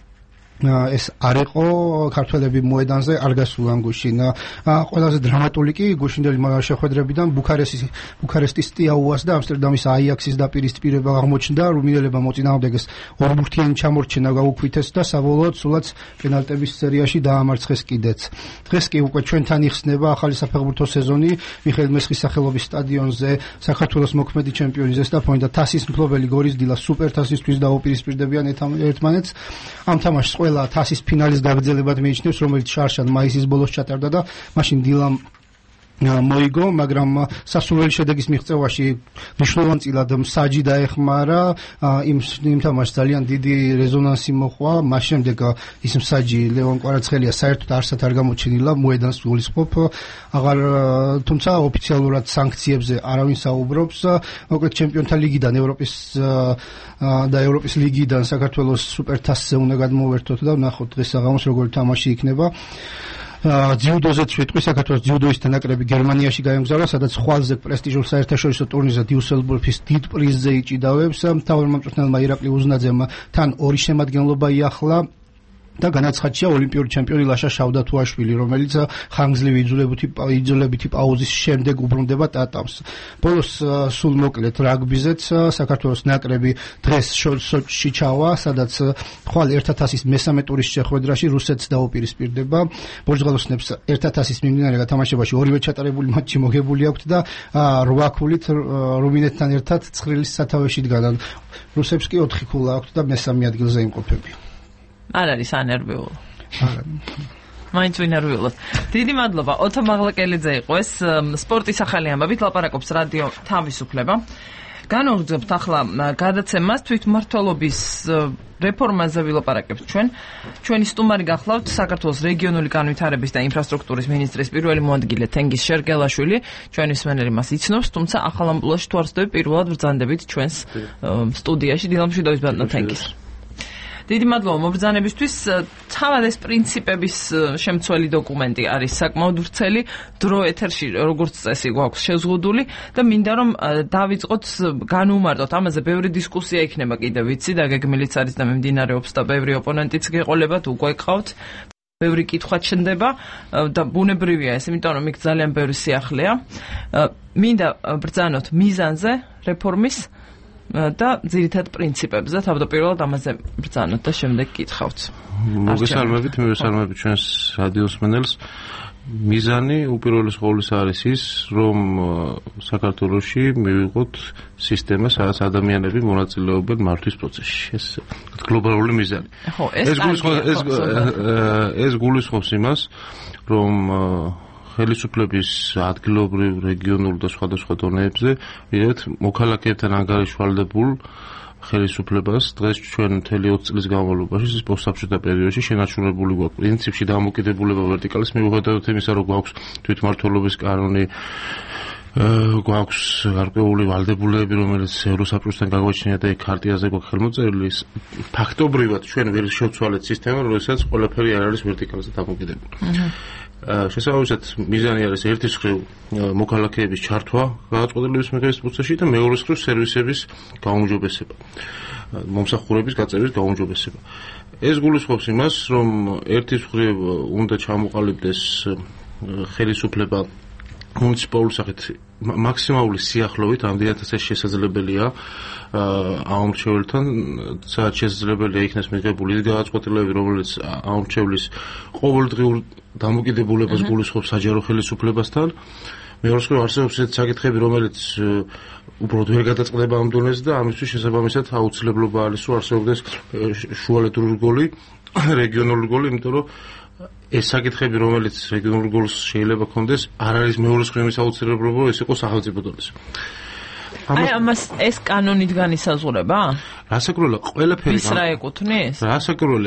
ეს არ იყო ქართველები მოედანზე არ გასულან გუშინ. ყველაზე დრამატული კი გუშინდელი შეხვედრებიდან ბუქარესტის სტიაუას და ამსტერდამის აიაქსის დაპირისპირება აღმოჩნდა. რუმინელებმა მოწინააღმდეგეს ორბურთიანი ჩამორჩენა გაუქვითეს და საბოლოოდ სულაც პენალტების სერიაში დაამარცხეს კიდეც. დღეს კი უკვე ჩვენთან იხსნება ახალი საფეხბურთო სეზონი მიხეილ მესხის სახელობის სტადიონზე. საქართველოს მოქმედი ჩემპიონი ზესტაფონი და თასის მფლობელი გორის დილა სუპერთასისთვის დაუპირისპირდებიან ერთმანეთს. ამ თამაშს ყველა თასის ფინალის გაგრძელებად მიიჩნევს, რომელიც შარშან მაისის ბოლოს ჩატარდა და მაშინ დილამ მოიგო, მაგრამ სასურველი შედეგის მიღწევაში მნიშვნელოვანწილად მსაჯი დაეხმარა. იმ თამაშს ძალიან დიდი რეზონანსი მოყვა. მას შემდეგ ის მსაჯი ლევონ კვარაცხელია საერთოდ არსად არ გამოჩენილა, მოედანს გულისხმობ. თუმცა ოფიციალურად სანქციებზე არავინ საუბრობს. მოკლედ ჩემპიონთა ლიგიდან და ევროპის ლიგიდან საქართველოს სუპერთასზე უნდა გადმოვერთოთ და ვნახოთ დღეს საღამოს როგორი თამაში იქნება. ძიუდოზეც ვიტყვი, საქართველოს ძიუდოისტთა ნაკრები გერმანიაში გაემგზავრა, სადაც ხვალზე პრესტიჟულ საერთაშორისო ტურნირზე დიუსელდორფის დიდ პრიზზე იჭიდავებს. მთავარ მომწვრთნელმა ირაკლი უზნაძემ თან 2 შემადგენლობა იახლა და განაცხადია ოლიმპიური ჩემპიონი ლაშა შავდათუაშვილი, რომელიც ხანგრძლივი იძულებითი პაუზის შემდეგ უბრუნდება ტატამს. ბოლოს სულ მოკლედ რაგბიზეც საქართველოს ნაკრები დღეს სოჩში ჩავა, სადაც ხვალ 1-1000-ის მესამე ტურის შეხვედრაში რუსეთს დაუპირისპირდება. ბორჯღალოსნებს 1-1000-ის მიმდინარე გათამაშებაში ორივე ჩატარებული მატჩი მოგებული აქვთ და 8 ქულით რუმინეთთან ერთად ცხრილის სათავეში დგანან. რუსებს კი 4 ქულა აქვთ და მესამე ადგილზე იმყოფებიან. არ არის ანერვიულ. მაინც ვინერვიულობ. დიდი მადლობა. ოთო მაღლაკელიძე იყო ეს სპორტის ახალი ამბებით ლაპარაკობს რადიო თავისუფლება. განვაგრძობთ ახლა გადაცემას თვითმმართველობის რეფორმაზე ვილაპარაკებთ ჩვენ. ჩვენი სტუმარი გახლავთ საქართველოს რეგიონული განვითარების და ინფრასტრუქტურის მინისტრის პირველი მოადგილე თენგიზ შერგელაშვილი. ჩვენი მსმენელი მას იცნობს, თუმცა ახალ ამბულაში თუ არ ვსდები პირველად ბრძანდებით ჩვენს სტუდიაში. დილამშვიდობის ბატონო თენგიზ. დიდი მადლობა მობრძანებისთვის. თავად ეს პრინციპების შემცველი დოკუმენტი არის საკმაოდ ვრცელი, დრო ეთერში როგორც წესი გვაქვს შეზღუდული და მინდა რომ დავიწყოთ განუმარტოთ. ამაზე ბევრი დისკუსია იქნება კიდევ, ვიცი და გეგმილიც არის და მიმდინარეობს და ბევრი ოპონენტიც გეყოლებათ, უკვე გყავთ. ბევრი კითხვა ჩნდება და ბუნებრივია ეს, იმიტომ რომ იქ ძალიან ბევრი სიახლეა. მინდა ბრძანოთ მიზანზე რეფორმის და ძირითად პრინციპებზე, თავდაპირველად ამაზე ბრძანოთ და შემდეგ კითხავთ. მოგესალმებით, მივესალმებით ჩვენს რადიოსმენელს. მიზანი უპირველეს ყოვლისა არის ის, რომ საქართველოში მივიღოთ სისტემა, სადაც ადამიანები მონაწილეობენ მართვის პროცესში. ეს გლობალური მიზანი. ეს გულისხმობს იმას, რომ ხელისუფლების ადგილობრივ, რეგიონულ და სხვადასხვა დონეებზე ვიღებთ მოქალაქეებთან ანგარიშვალდებულ ხელისუფლებას. დღეს ჩვენ მთელი 20 წლის განმავლობაში პოსტსაბჭოთა პერიოდში შენარჩუნებული გვაქვს პრინციპში დამოკიდებულება ვერტიკალის მიუხედავად იმისა, რომ გვაქვს თვითმმართველობის კანონი, გვაქვს გარკვეული ვალდებულებები, რომელიც ევროსაბჭოსთან გაგვაჩნია და ეგ ქარტიაზე გვაქვს ხელმოწერილი. ფაქტობრივად ჩვენ ვერ შევცვალეთ სისტემა, როდესაც ყველაფერი არ არის ვერტიკალზე დამოკიდებული. შესაბამისად მიზანი არის ერთის მხრივ მოქალაქეების ჩართვა გადაწყვეტილების მიღების პროცესში და მეორეს მხრივ სერვისების გაუმჯობესება, მომსახურების გაწევის გაუმჯობესება. ეს გულისხმობს იმას, რომ ერთის მხრივ უნდა ჩამოყალიბდეს ხელისუფლება მუნიციპალური სახით მაქსიმალური სიახლოვით, ამდენადაც ეს შესაძლებელია აუმრჩეველთან, სადაც შესაძლებელია იქნას მიღებული ის გადაწყვეტილებები, რომელიც აუმრჩევლის ყოველდღიურ დამოკიდებულებას გულისხმობს საჯარო ხელისუფლებასთან. მეორე მხრივ არსებობს ესეთი საკითხები, რომელიც უბრალოდ ვერ გადაწყდება ამ დონეზე და ამისთვის შესაბამისად აუცილებლობა არის, რომ არსებობდეს შუალედური რგოლი, რეგიონული რგოლი, იმიტომ რომ ეს საკითხები, რომელიც რეგიონულ რგოლს შეიძლება ქონდეს, არ არის მეორე მხრივ ის აუცილებლობა, რომ ეს იყოს სახელმწიფო დონეზე. ამას ეს კანონით განისაზღვრება? რასაკურველია ყველაფერი. ვის რა ეკუთვნის? რასაკურველია?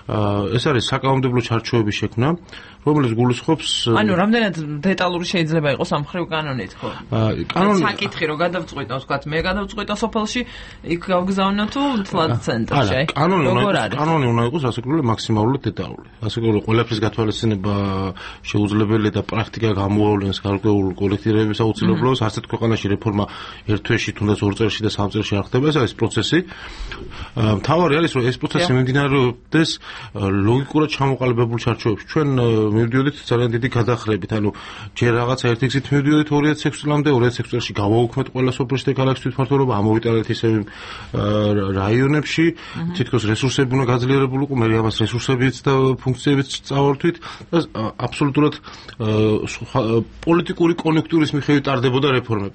ეს არის საკანონმდებლო ჩარჩოების შექმნა, რომელიც გულისხმობს ანუ რამდენად დეტალური შეიძლება იყოს ამ ხრივ კანონით ხო? საკითხი რომ გადავწყვიტო, ვთქვათ, მე გადავწყვიტო სოფელში, იქ გავგზავნო თუ თლად ცენტრში, აი. კანონი უნდა იყოს ასაკრული მაქსიმალურად დეტალური. ასაკრული ყველაფრის გათვალისწინება შეუძლებელია და პრაქტიკა გამოავლენს გარკვეულ კოლექტივების აუცილებლობას. არც ერთ ქვეყანაში რეფორმა ერთ თვეში, თუნდაც ორ წელში და სამ წელში არ ხდება, ეს არის პროცესი. მთავარი არის რომ ეს პროცესი მიმდინარეობდეს ლოგიკურად ჩამოყალიბებულ ჩარჩოებში. ჩვენ მივდიოდით ძალიან დიდი გადახრებით, ანუ ჯერ რაღაცა ერთი გზით მივდიოდით 2006 წლამდე, 2006 წელში გავაუქმეთ ყველა სოფელში და ქალაქში თვითმმართველობა, ამოვიტანეთ ისევ რაიონებში, თითქოს რესურსები უნდა გაძლიერებულიყო, მე ამას რესურსებიც და ფუნქციებიც წავართვით და აბსოლუტურად პოლიტიკური კონიუნქტურის მიხედვით ტარდებოდა რეფორმები.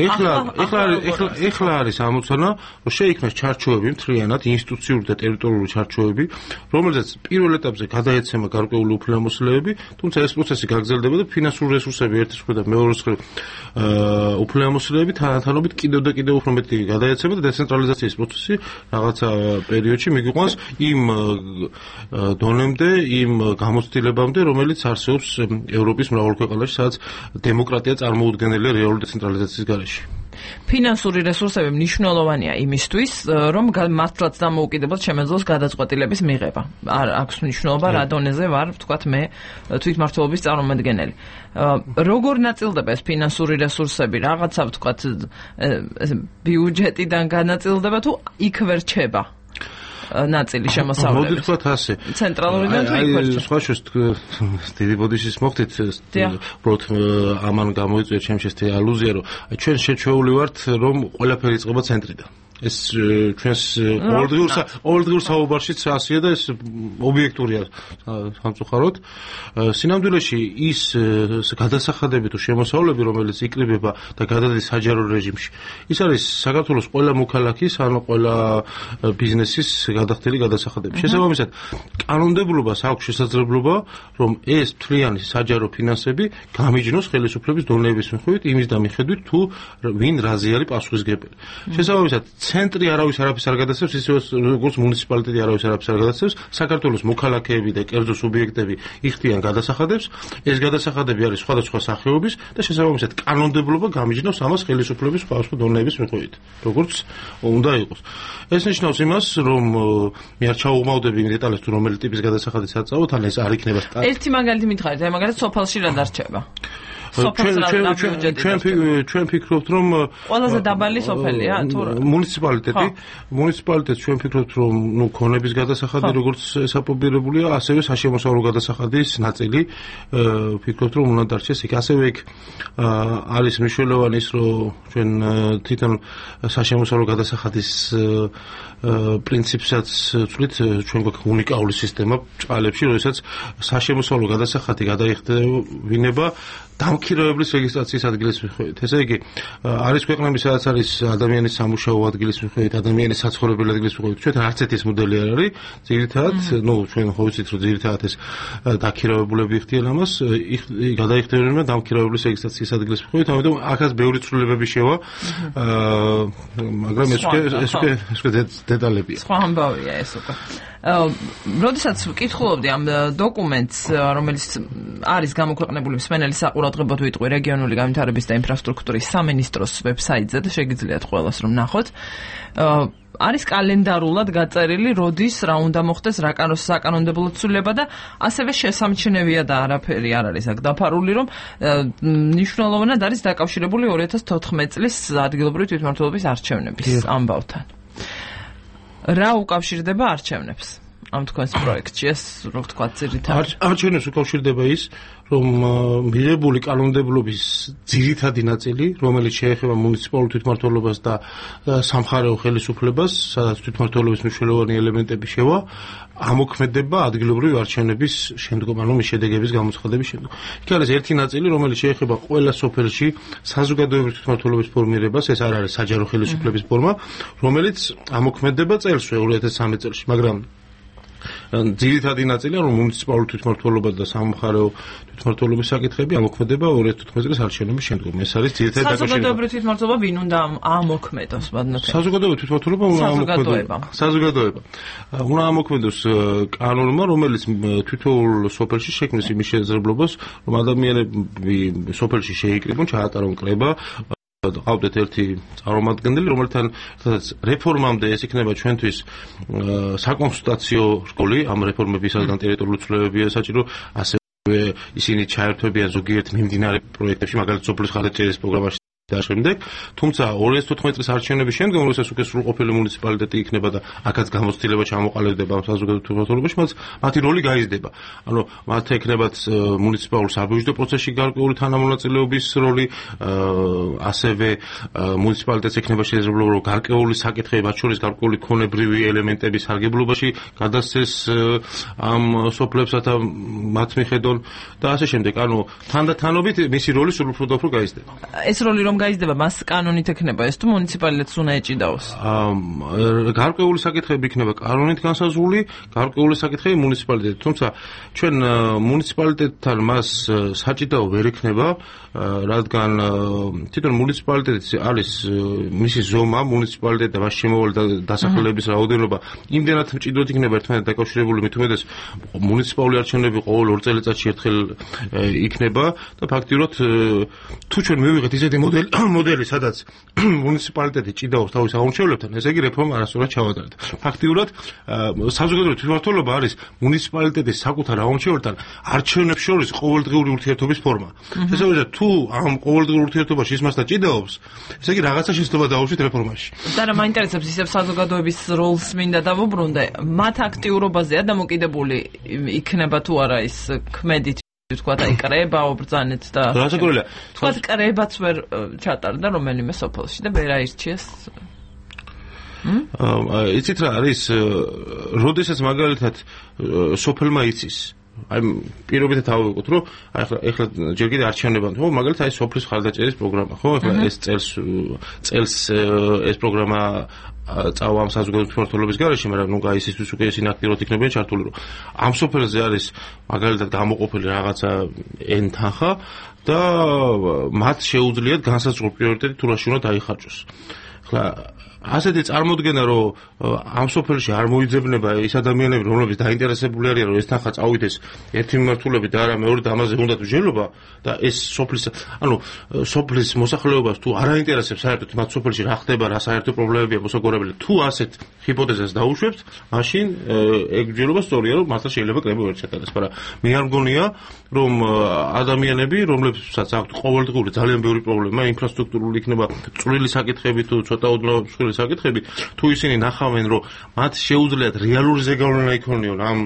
ეხლა არის ამოცანა, რომ შეიქმნას ჩარჩოები, მთლიანად ინსტიტუციური და ტერიტორიული ჩარჩოები, რომელზეც პირველ ეტაპზე გადაეცემა გარკვეული უფლებამოსილების, თუმცა ეს პროცესი გაგრძელდება და ფინანსური რესურსები ერთის მხრივ და მეორეს მხრივ უფლებამოსილების თანათანობით კიდევ და კიდევ უფრო მეტი გადაეცემა და დეცენტრალიზაციის პროცესი რაღაცა პერიოდში მიგიყვანს იმ დონემდე, იმ გამოცდილებამდე, რომელიც არსებობს ევროპის მრავალ ქვეყანაში, სადაც დემოკრატია წარმოუდგენელია რეალური დეცენტრალიზაციის გარეშე. ფინანსური რესურსები მნიშვნელოვანია იმისთვის, რომ მართლაც დამოუკიდებლად შემეძლოს გადაწყვეტილების მიღება. არ აქვს მნიშვნელობა რა დონეზე ვარ, ვთქვათ, მე თვითმმართველობის წარმომადგენელი. როგორ ნაწილდება ეს ფინანსური რესურსები, რაღაცა ვთქვათ, ბიუჯეტიდან განაწილდება თუ იქ ვერ რჩება? ნაწილი შემოსავლების. მოდი ვთქვათ ასე. ცენტრალურიდან თუ იქ ვერ რჩება? სხვა შეს დიდი ბოდიშის მოხდით, უბრალოდ ამან გამოიწვია ჩემს ეს ალუზია, რომ ჩვენ შეჩვეული ვართ, რომ ყველაფერი იწყება ცენტრიდან. ეს ჩვენს ყოველდღიურ საუბარშიც ასია და ეს ობიექტურია სამწუხაროდ. სინამდვილეში ის გადასახადები თუ შემოსავლები, რომელიც იკრიბება და გადადის საჯარო რეჟიმში, ის არის საქართველოს ყველა მოქალაქის, ანუ ყველა ბიზნესის გადახდილი გადასახადები. შესაბამისად, კანონმდებლობას აქვს შესაძლებლობა, რომ ეს მთლიანი საჯარო ფინანსები გამიჯნოს ხელისუფლების დონეების მიხედვით, იმის დამიხედვით, თუ ვინ რაზე არის პასუხისმგებელი. შესაბამისად, ცენტრი არავის არაფერს არ გადასცემს, ისე როგორც მუნიციპალიტეტი არავის არაფერს არ გადასცემს, საქართველოს მოქალაქეები და კერძო სუბიექტები იხდიან გადასახადებს, ეს გადასახადები არის სხვადასხვა სახეობის და შესაბამისად კანონმდებლობა გამიჯნოს ამას ხელისუფლების სხვადასხვა დონეების მიხედვით, როგორც უნდა იყოს. ეს ნიშნავს იმას, რომ მე არ ჩაუღმავდები იმ დეტალებს თუ რომელი ტიპის გადასახადიც აწავოთ, ან ეს არ იქნება ერთი მაგალითი მითხარით, აი მაგალითად სოფელში რა დარჩება? ჩვენ ფიქრობთ, რომ ყველაზე დაბალი სოფელია თუ მუნიციპალიტეტს ჩვენ ფიქრობთ, რომ ქონების გადასახადი როგორც საპობირებულია, ასევე საშემოსავლო გადასახადის ნაწილი ფიქრობთ, რომ უნდა დარჩეს იქ. ასევე იქ არის მნიშვნელოვანი ის, რომ ჩვენ თვითონ საშემოსავლო გადასახადის პრინციპსაც ვწვით, ჩვენ გვაქვს უნიკალური სისტემა ჭყალებში, როდესაც საშემოსავლო გადასახადი გადაიხდევინება დამქირავებლის რეგისტრაციის ადგილის მიხედვით. ესე იგი, არის ქვეყნები, სადაც არის ადამიანის სამუშაო ადგილის მიხედვით, ადამიანის საცხოვრებელი ადგილის მიხედვით. ჩვენ არც ერთი ეს მოდელი არ არის. ძირითადად, ჩვენ ხო ვიცით, რომ ძირითადად ეს დაქირავებულები იხდიან ამას, გადაიხდევინება დამქირავებლის რეგისტრაციის ადგილის მიხედვით, ამიტომ აქაც ბევრი ცვლილებები შევა. მაგრამ ეს უკვე დეტალებია. სხვა ამბავია ეს უკვე. როდესაც ვკითხულობდი ამ დოკუმენტს, რომელიც არის გამოქვეყნებული მსმენელი საყურადღებოდ ვიტყვი რეგიონული განვითარების და ინფრასტრუქტურის სამინისტროს ვებსაიტზე და შეგიძლიათ ყველას რომ ნახოთ. არის კალენდარულად გაწერილი, როდის რა უნდა მოხდეს, რა საკანონმდებლო ცვლილება და ასევე შესამჩნევია და არაფერი არ არის აქ დაფარული, რომ მნიშვნელოვნად არის დაკავშირებული 2014 წლის ადგილობრივი თვითმმართველობის არჩევნების ამბავთან. რა უკავშირდება არჩევნებს ამ თქვენს პროექტში? ეს რო ვთქვა ძირითადად არჩევნებს უკავშირდება ის, რომ მიღებული კანონმდებლობის ძირითადი ნაწილი, რომელიც შეეხება მუნიციპალურ თვითმმართველობას და სამხარეო ხელისუფლებას, სადაც თვითმმართველობის მნიშვნელოვანი ელემენტები შევა, ამოქმედება ადგილობრივი არჩევნების შემდგომ, ანუ მის შედეგების გამოცხადების შემდგომ. იქ არის ერთი ნაწილი, რომელიც შეეხება ყველა სოფელში საზოგადოებრივი თვითმმართველობის ფორმირებას, ეს არ არის საჯარო ხელისუფლების ფორმა, რომელიც ამოქმედება წელსვე 2013 წელს, მაგრამ ძირითადი ნაწილია რომ მუნიციპალური თვითმმართველობა და სამხარეო თვითმმართველობის საკითხები ამოქმედება 2015 წლის არჩევნების შემდგომ. ეს არის ძირითადი დაკავშირება. საზოგადოებრივი თვითმმართველობა ვინ უნდა ამოქმედოს, ბადნოთე? საზოგადოებრივი თვითმმართველობა უნდა ამოქმედოს. საზოგადოება. უნდა ამოქმედოს კანონმა, რომელიც თითოეულ სოფელში შექმნის იმის შესაძლებლობას, რომ ადამიანები სოფელში შეიკრიბონ, ჩაატარონ კრება. ყავდეთ ერთი წარმომადგენელი, რომელთან რეფორმამდე ეს იქნება ჩვენთვის საკონსულტაციო სკოლი, ამ რეფორმებისგან ტერიტორიული ცვლილებებია საჭირო, ასევე ისინი ჩაერთვებიან ზოგიერთ მიმდინარე პროექტებში, მაგალითად სოფლის ხარჯების პროგრამაში და შემდეგ, თუმცა 2014 წლის არჩევნების შემდგომ, როდესაც უკვე სრულყოფილი მუნიციპალიტეტი იქნება და აქაც გამოცდილება ჩამოყალიბდება ამ საზოგადოებრივ თვითმმართველობაში, მათი როლი გაიზრდება. ანუ მათ ექნებათ მუნიციპალურ საბიუჯეტო პროცესში გარკვეული თანამონაწილეობის როლი, ასევე მუნიციპალიტეტს ექნება შესაძლებლობა, რომ გარკვეული საკითხები, მათ შორის გარკვეული ქონებრივი ელემენტების სარგებლობაში გადასცეს ამ სოფლებსა მათ მიხედონ და ასე შემდეგ. ანუ თანდათანობით მისი როლი სულ უფრო და უფრო გაიზრდება. ეს როლი რომ გაიზრდება, მას კანონით ექნება ეს თუ მუნიციპალიტეტს უნდა ეჭიდაოს? გარკვეული საკითხები იქნება კანონით განსაზღვრული, გარკვეული საკითხები მუნიციპალიტეტით. თუმცა ჩვენ მუნიციპალიტეტთან მას საჭიდაო ვერ ექნება, რადგან თვითონ მუნიციპალიტეტი არის მისი ზომა, მუნიციპალიტეტი და მას შემავალი დასახლების რაოდენობა იმდენად მჭიდროდ იქნება ერთმანეთთან დაკავშირებული, მით უმეტეს მუნიციპალური არჩევნები ყოველ 2 წელიწადში ერთხელ იქნება და ფაქტიურად თუ ჩვენ მივიღეთ ისეთი მოდელი, სადაც მუნიციპალიტეტი ჭიდაობს თავის აღმომჩენლებთან, ესე იგი რეფორმა არასდროს ჩავატარეთ. ფაქტიურად საზოგადოებრივი თვითმმართველობა არის მუნიციპალიტეტის საკუთარ აღმომჩენლებთან არჩევნებს შორის ყოველდღიური ურთიერთობის ფორმა. ესე იგი, თუ ამ ყოველდღიურ ურთიერთობაში ის მასთან ჭიდაობს, ესე იგი რაღაცა შეიძლება დაუშვით რეფორმაში. და რა მაინტერესებს ისევ საზოგადოების როლს მინდა დავუბრუნდე, მათ აქტიურობაზეა დამოკიდებული იქნება თუ არა ის ქმედით თქვათ აი კრება ობრძანეთ და რასაკურველია თქვათ კრებაც ვერ ჩატარდა რომელიმე სოფელში და ვერ აირჩიეს იცით რა არის როდესაც მაგალითად სოფელმა იცის აი პირობითად ავიღოთ რომ აი ახლა ჯერ კიდე არჩევნებამდე ხო მაგალითად აი სოფლის ხარდაჭერის პროგრამა ხო ახლა ეს წელს ეს პროგრამა წავა ამ საზოგადოებრივი თვითმმართველობის გარეშე, მაგრამ ნუ გაისისთვის უკვე ისინი აქტიურად იქნებიან ჩართული, რომ ამ სოფელზე არის მაგალითად გამოყოფილი რაღაცა N თანხა და მათ შეუძლიათ განსაზღვრულ პრიორიტეტი თუ რაში უნდა დაიხარჯოს. ახლა ასეთი წარმოდგენა, რომ ამ სოფელში არ მოიძებნება ის ადამიანები, რომლებიც დაინტერესებული არიან, რომ ეს თანხა წავიდეს ერთი მიმართულებით და არა მეორე და ამაზე უნდათ მსჯელობა და ეს სოფლის მოსახლეობას თუ არ აინტერესებს საერთოდ მათ სოფელში რა ხდება, რა საერთო პრობლემებია მოსაგორებელი, თუ ასეთ ჰიპოთეზას დაუშვებთ, მაშინ ეგ მსჯელობა სწორია, რომ მართლა შეიძლება კრება ვერ ჩატარდეს, მაგრამ მე არ მგონია, რომ ადამიანები, რომლებსაც აქვთ ყოველდღიური ძალიან ბევრი პრობლემა, ინფრასტრუქტურული იქნება წვრილი საკითხები თუ ცოტა უდროული საკითხები, თუ ისინი ნახავენ, რომ მათ შეუძლიათ რეალური ზეგავლენა იქონიონ ამ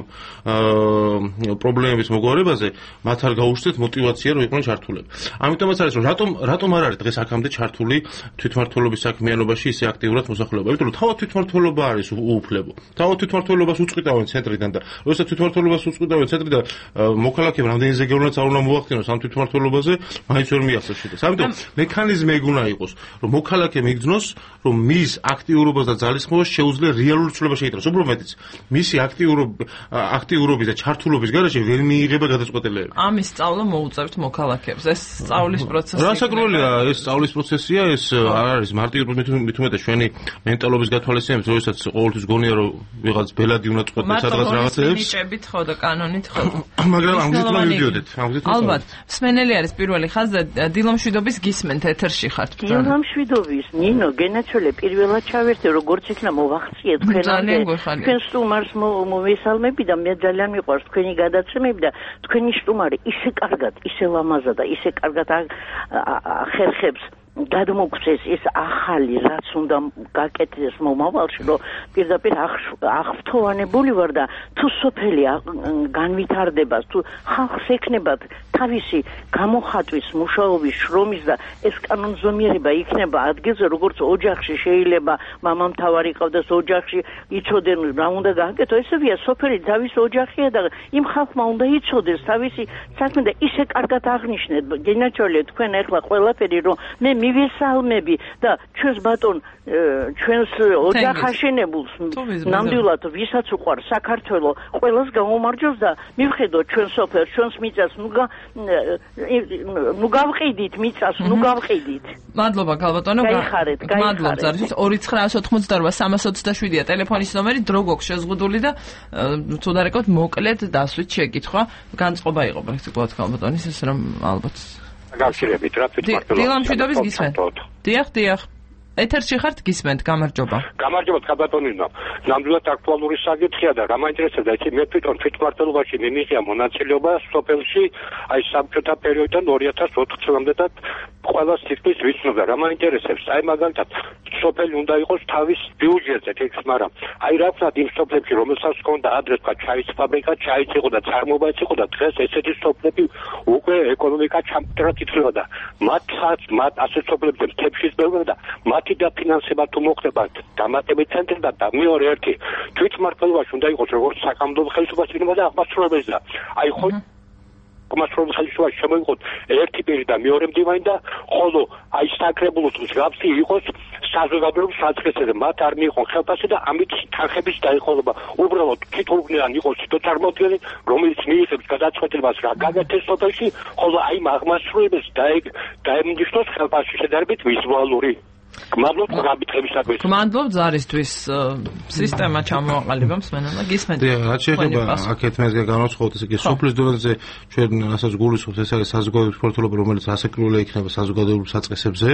პრობლემების მოგვარებაზე, მათ არ გაუჩნდეთ мотиваცია, რომ იყვნენ ჩართულები. ამიტომაც არის, რომ რატომ არ არის დღეს აქამდე ჩართული თვითმმართველობის საქმიანობაში ისე აქტიურად მოსახლეობა? იმიტომ რომ თავად თვითმმართველობა არის უუფლებო. თავად თვითმმართველობას უწყვეტავენ ცენტრიდან და როდესაც თვითმმართველობას უწყვეტავენ ცენტრიდან, მოქალაქეებმა რამდენი ზეგავლენაც არ უნდა მოახდინოს ამ თვითმმართველობაზე, მაინც ვერ მიაღწევს შეტეს. ამიტომ მექანიზმი ეგ უნდა იყოს, რომ მოქალაქემ იგრძნოს, რომ მის აქტიურობას და ძალისხმევას შეუძლია რეალური ცვლილება შეიტანოს. უფრო მეტიც, მისი აქტიურობის და ჩართულობის გარეშე ვერ მიიღება გადაწყვეტილებები. ამის სწავლა მოუწევთ მოქალაქეებს. ეს სწავლის პროცესი. რასაკურველია, ეს სწავლის პროცესია, ეს არ არის მარტივი მით უმეტეს ჩვენი მენტალობის გათვალისწინებით, როდესაც ყოველთვის გონია, რომ ვიღაც ბელადი უნდა წყვეტდეს სადღაც რაღაცებს. ნიჭებით ხო და კანონით ხო. მაგრამ ამ გზით მივიდოდეთ. ალბათ, მსმენელი არის პირველი ხაზზე, დილომშვიდობის გისმენთ ეთერში ხართ. დილომშვიდობის, ნინო, გენაჩოლე პირველად ჩავერთე, როგორც იქნა მოვახციეთ თქვენამდე. თქვენ სტუმარს მოვესალმები და მე ძალიან მიყვარს თქვენი გადაცემები და თქვენი სტუმარი ისე კარგად, ისე ლამაზად და ისე კარგად ახერხებს გადმოგცეს ეს ახალი რაც უნდა გაკეთდეს მომავალში, რომ პირდაპირ აღფრთოვანებული ვარ და თუ სოფელი განვითარდება, თუ ხალხს ექნებათ თავისი გამოხატვის, მუშაობის, შრომის და ეს კანონზომიერება იქნება ადგილზე, როგორც ოჯახში შეიძლება მამამთავარი ყავდეს ოჯახში, იცოდნენ რა უნდა გააკეთო, ესევია სოფელი თავისი ოჯახია და იმ ხალხმა უნდა იცოდეს თავისი საქმე და ისე კარგად აღნიშნეთ. გენაჩოლე თქვენ ახლა ყველაფერი რომ მე მივესალმები და ჩვენს ბატონ ჩვენს ოჯახ აშენებულს ნამდვილად ვისაც უყვარს საქართველო ყველას გამომარჯოს და მივხედოთ ჩვენ სოფელს ჩვენს მიწას ნუ გავყიდით მიწას ნუ გავყიდით მადლობა ქალბატონო მადლობა ზარისთვის 2988327-ია ტელეფონის ნომერი დრო გვაქვს შეზღუდული და თუ დარეკოთ მოკლედ დასვით შეკითხვა განწყობა იყო პრაქტიკულად ქალბატონის ეს რომ ალბათ გავშირებით რა თვითმართველობა დილამშვიდობის გისმენთ დიახ ეთერში ხართ გისმენთ გამარჯობა ქალბატონინო ნამდვილად აქტუალური საკითხია და რა მაინტერესებდა იცი მე თვითმართველობაში მიმიღია მონაწილეობა სოფელში აი საბჭოთა პერიოდიდან 2004 წლამდე და ყველა სიტყვის ვიცნობდა რა მაინტერესებს აი მაგალითად სოფელი უნდა იყოს თავის ბიუჯეტზე თქოს მაგრამ აი რა ვთქვათ იმ სოფლებში რომელსაც ჰქონდა ადრე თქვა ჩაის ფაბრიკა ჩაიც იყო და წარმოებაც იყო და დღეს ესეთი სოფლები უკვე ეკონომიკა ჩამწრად ითვლებოდა მათ ასე სოფლებზე მთებშიც ბევრია და მათი დაფინანსება თუ მოხდება დამატებით ცენტრიდან და მეორე ერთი თვითმმართველობაში უნდა იყოს როგორც საკანონმდებლო ხელისუფლება წინება და აღმასრულებელი და აი ხო აღმასრულებელი ხელისუფლება შემოიღოთ ერთი პირი და მეორე მდივანი და ხოლო აი საკრებულოს მსგავსი იყოს საზოგადოების საწყისზე მათ არ მიიღონ ხელფასი და ამით თანხების დაიხოლება უბრალოდ თითოეულნი იყოს წარმოდგენი რომელიც მიიღებს გადაწყვეტილებას რა გაგეთეს სოფელში ხოლო აი აღმასრულებელს დაემნიშნოს ხელფასის შედარებით ვიზუალური გმადლობ ზარისთვის სისტემა ჩამოაყალიბა მსმენელმა გისმენთ რა შეიძლება აქეთ მესგან განვასხვაოთ ესე იგი სოფლის დონეზე ჩვენ რასაც გულისხმობთ ეს არის საზოგადოების ფორტულობა რომელიც ასაკრული იქნება საზოგადოებრივ საწყისებზე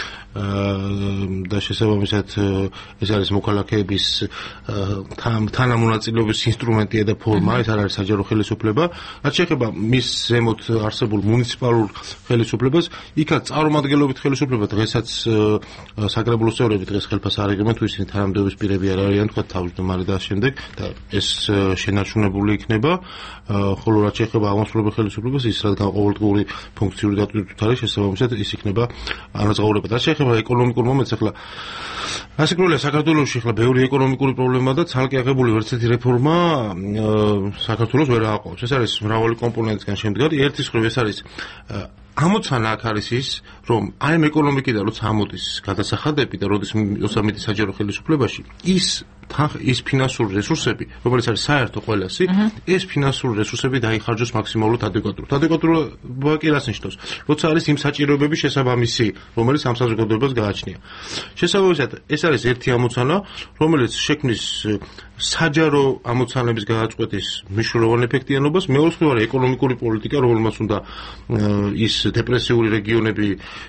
და შესაბამისად ეს არის მოქალაქეების თანამონაწილეობის ინსტრუმენტია და ფორმა ეს არ არის საჯარო ხელისუფლება რაც შეიძლება მის ზემოთ არსებულ მუნიციპალურ ხელისუფლებას იქაც წარმომადგენლობით ხელისუფლება დღესაც საკრებულოს წევრები დღეს ხელფას არ იღებენ თუ ისინი თანამდებობის პირები არ არიან თქვა თავმჯდომარე და შემდეგ და ეს შენარჩუნებული იქნება ხოლო რაც შეეხება აღმასრულებელ ხელისუფლებას ის რადგან ყოველდღიური ფუნქციური დატვირთვით არის შესაბამისად ის იქნება ანაზღაურება და შეეხება ეკონომიკურ მომენტს ახლა ასაკრულია საქართველოში ახლა ბევრი ეკონომიკური პრობლემა და ცალკე აღებული ვერცერთი რეფორმა საქართველოს ვერ ააყობს ეს არის მრავალი კომპონენტისგან შემდგარი ერთის მხრივ ეს არის ამოცანა აქ არის ის, რომ აი ამ ეკონომიკიდან როცა ამოდის გადასახადები და როდის ოსამიტის საჯარო ხელისუფლებაში, ის ფინანსური რესურსები, რომელიც არის საერთო ყველასი, ეს ფინანსური რესურსები დაიხარჯოს მაქსიმალურად ადეკვატურად. ადეკვატურობა კი რას ნიშნავს? როცა არის იმ საჭიროებების შესაბამისი, რომელიც ამ საზოგადოებას გააჩნია. შესაბამისად, ეს არის ერთი ამოცანა, რომელიც შექმნის საჯარო ამოცანების გადაწყვეტის მნიშვნელოვან ეფექტიანობას, მეორე მხრივ არის ეკონომიკური პოლიტიკა, რომელმაც უნდა ის დეპრესიული რეგიონები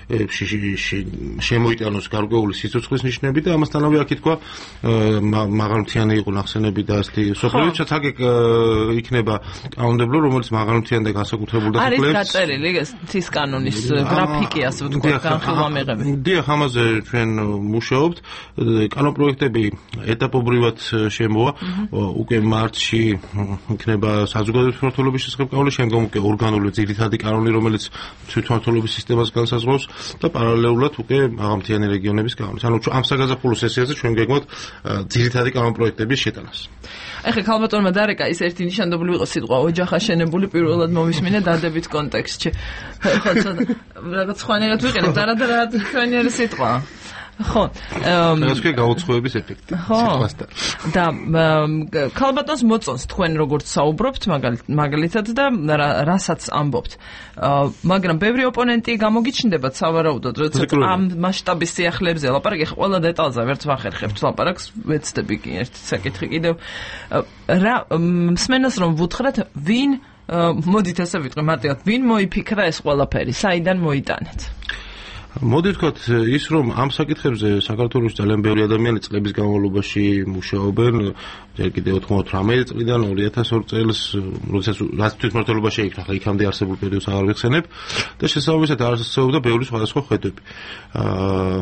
შემოიტანოს გარკვეული სიცოცხლის ნიშნები და ამასთანავე აქ თქვა მაღალმთიანი იყო ნახსენები და ასეთი სოფლები ცალკე იქნება კანონმდებლო რომელიც მაღალმთიანი და განსაკუთრებულ დასახლებს არის დაწერილი თის კანონის გრაფიკი ასე ვთქვათ განხილვამიღები დიახ ამაზე ჩვენ მუშაობთ კანონპროექტები ეტაპობრივად შემოვა უკვე მარტში იქნება საზოგადოების ფორტულობის შესახებ კანონი შემდგომ უკვე ორგანული ძირითადი კანონი რომელიც თვითმმართველობის სისტემას განსაზღვრავს და პარალელურად უკვე მაღალმთიანი რეგიონების კანონი. ანუ ამ საგაზაფხულო სესიაზე ჩვენ გეგმავთ ძირითადი კანონპროექტების შეტანას. ეხლა ქალბატონმა დარეკა ის ერთი ნიშანდობლივი იყო სიტყვა ოჯახაშენებული პირველად მომისმინე დადებით კონტექსტში. ხო რაღაც ხვანერად ვიყენებთ არადარად ჩვენი არის სიტყვა. ხო, ეს კი გაუცხოების ეფექტი სიტყვასთან. და ქალბატონს მოწონს თქვენ როგორც საუბრობთ მაგალითად და რასაც ამბობთ. მაგრამ ბევრი ოპონენტი გამოგიჩნდებათ სავარაუდოდ, როცა ამ მასშტაბის სიახლეებზე ლაპარაკი, ყველა დეტალზე ვერც ვახერხებთ ლაპარაკს, ვეცდები კი ერთი საკითხი კიდევ. რა მსმენელს რომ ვუთხრათ, ვინ მოდით ასე ვიტყვი მარტივად, ვინ მოიფიქრა ეს ყველაფერი, საიდან მოიტანეთ? მოდი ვთქვათ ის რომ ამ საკითხებზე საქართველოს ძალიან ბევრი ადამიანი წლების განმავლობაში მუშაობენ ჯერ კიდევ 98 წლიდან 2002 წელს როდესაც რაც თვითმმართველობა შეიქმნა ხა იქამდე არსებულ პერიოდს აღარ ვიხსენებ და შესაბამისად არსებობდა ბევრი სხვადასხვა ხედვები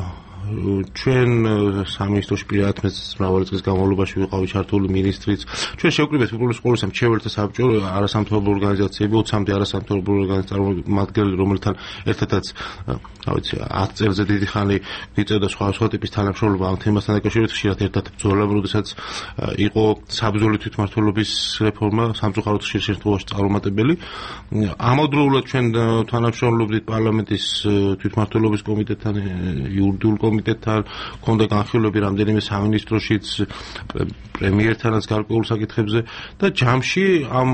ჩვენ სამინისტროში პირადად მრავალი წლის განმავლობაში ვიყავი ჩართული მინისტრიც. ჩვენ შევკრიბეთ უპირველეს სკოლისა მრჩეველთა საბჭო, არასამთავრობო ორგანიზაციები, 20-მდე არასამთავრობო ორგანიზაციის წარმომადგენლები, რომელთან ერთადაც, რა ვიცი, 10 წელზე დიდი ხანი ვიწევდა სხვა ტიპის თანამშრომლობა ამ თემასთან დაკავშირებით, ხშირად ერთად ბრძოლა, როდესაც იყო საბრძოლო თვითმმართველობის რეფორმა სამწუხაროდ ხშირ შემთხვევაში წარუმატებელი. ამავდროულად ჩვენ თანამშრომლობდით პარლამენტის თვითმმართველობის კომიტეტთან, იურიდიულ კომიტეტთან, ქონდა განხილვები რამდენიმე სამინისტროშიც, პრემიერთანაც გარკვეულ საკითხებზე და ჯამში ამ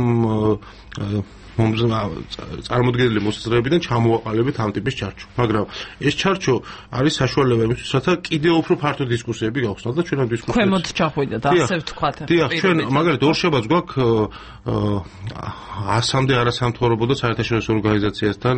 წარმოდგენილი მოსაზრებებიდან ჩამოვაყალიბეთ ამ ტიპის ჩარჩო. მაგრამ ეს ჩარჩო არის საშუალება იმისთვის, რათა კიდევ უფრო ფართო დისკუსიები გავხსნათ და ჩვენ ამ დისკუსიებს ქვემოთ ჩახვიდეთ, ასე ვთქვათ. დიახ, ჩვენ მაგალითად ორშაბათს გვაქვს 100-მდე არასამთავრობო და საერთაშორისო ორგანიზაციასთან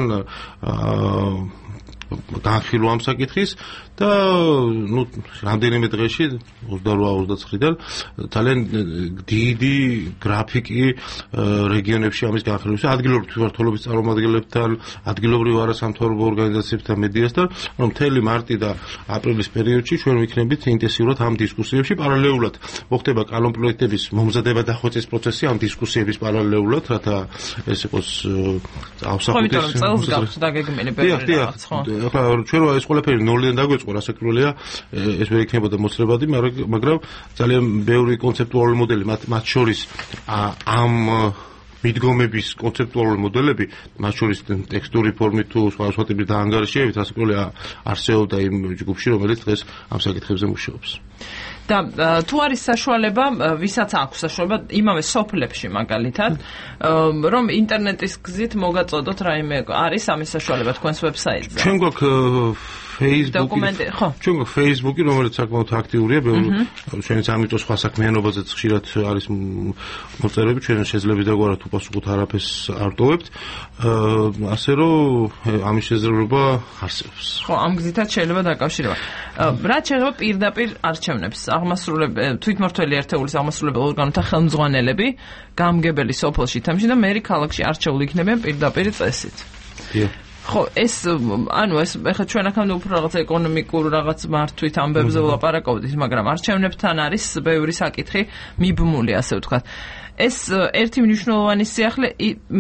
განხილვა ამ საკითხის და რამდენიმე დღეში 28-29-დან ძალიან დიდი გრაფიკი რეგიონებში ამის განხილვის ადგილობრივი თვითმმართველობის წარმომადგენლებთან, ადგილობრივ არასამთავრობო ორგანიზაციებთან, მედიასთან, რომ მთელი მარტი და აპრილის პერიოდში ჩვენ ვიქნებით ინტენსიურად ამ დისკუსიებში. პარალელურად მოხდება კანონპროექტების მომზადება და ხოცის პროცესი ამ დისკუსიების პარალელურად, რათა ეს იყოს ავსახუთის წელს გაქვს დაგეგმილი რაღაც, ხო? ახლა ჩვენ ეს ყველაფერი ნოლიდან დაგვეწყო, რასაკვირველია, ეს ვერ იქნებოდა მოსწრებადი, მაგრამ ძალიან ბევრი კონცეპტუალური მოდელი, მათ შორის ამ მიდგომების კონცეპტუალური მოდელები, მათ შორის ტექსტური ფორმით თუ სხვა ტიპის დაანგარიშებით, რასაკვირველია, არსებობდა იმ ჯგუფში, რომელიც დღეს ამ საკითხებზე მუშაობს. და თუ არის საშუალება, ვისაც აქვს საშუალება იმავე სოფლებში მაგალითად, რომ ინტერნეტის გზით მოგაწოდოთ რაიმე არის ამის საშუალება თქვენს ვებსაიტზე. ჩვენ გვაქვს Facebook-ი, რომელიც საკმაოდ აქტიურია, ჩვენიც ამიტომ სხვა საქმიანობაზეც ხშირად არის მოწერები, ჩვენ შეძლებს დაგვარად უპასუხოთ არაფერს არ ტოვებთ, ასე რომ ამის შესაძლებლობა არსებობს. ხო, ამ გზითაც შეიძლება დაკავშირება. რაც შეეხება პირდაპირ არჩევნებს, თვითმმართველი ერთეულის აღმასრულებელ ორგანოთა ხელმძღვანელები, გამგებელი სოფელში, თემში და მერი ქალაქში არჩეული იქნებიან პირდაპირ წესით. ხო, ეს ეხლა ჩვენ აქამდე უფრო რაღაც ეკონომიკურ რაღაც მართვით ამბებზე ვლაპარაკობდით, მაგრამ არჩევნებთან არის ბევრი საკითხი მიბმული, ასე ვთქვათ. ეს ერთი მნიშვნელოვანი სიახლე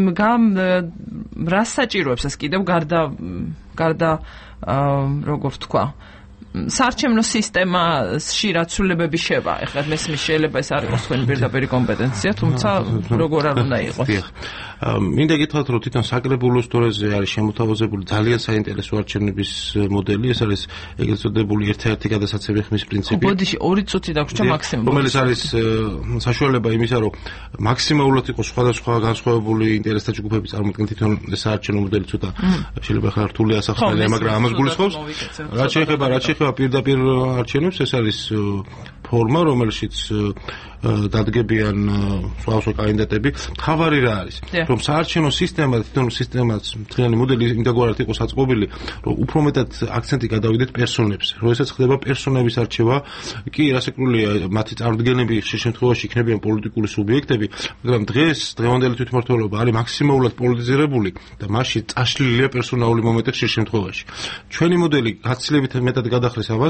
რას საჭიროებს ეს კიდევ გარდა როგორ ვთქვა, საარჩევნო სისტემაში რაცულებები შევა. ეხლა მესმის შეიძლება ეს არ იყოს თქვენი პირდაპირი კომპეტენცია, თუმცა როგორ არ უნდა იყოს. მინდა გითხრათ, რომ თვითონ საკრებულოს დონეზე არის შემოთავაზებული ძალიან საინტერესო არჩევნების მოდელი, ეს არის ეგრეთ წოდებული ერთ-ერთი გადასაცემი ხმის პრინციპი. ბოდიში 2 წუთი დაგვრჩა მაქსიმუმ. რომელიც არის საშუალება იმისა, რომ მაქსიმალურად იყოს სხვადასხვა განსხვავებული ინტერესთა ჯგუფები წარმოქმნილი თვითონ საარჩევნო მოდელი ცოტა შეიძლება ხარ რთული ასახსნელია, მაგრამ ამას გულისხმობს. რაც შეეხება პირდაპირ არჩევნებს, ეს არის ფორმა, რომელშიც დადგებიან სხვა კანდიდატები. თავარი რა არის? რომ საარჩევნო სისტემა, თვითონ სისტემაც, მთლიანი მოდელი იმდაგვარად იყოს აწყობილი, რომ უფრო მეტად აქცენტი გადავიდეთ პერსონებზე. როდესაც ხდება პერსონების არჩევა, კი რასაკვირველია, მათი წარმოდგენები ხშირ შემთხვევაში იქნებიან პოლიტიკური სუბიექტები, მაგრამ დღევანდელი თვითმმართველობა არის მაქსიმალურად პოლიტიზირებული და მასში წაშლილია პერსონალური მომენტი ხშირ შემთხვევაში. ჩვენი მოდელი გაცილებით მეტად გადახდეს ამას,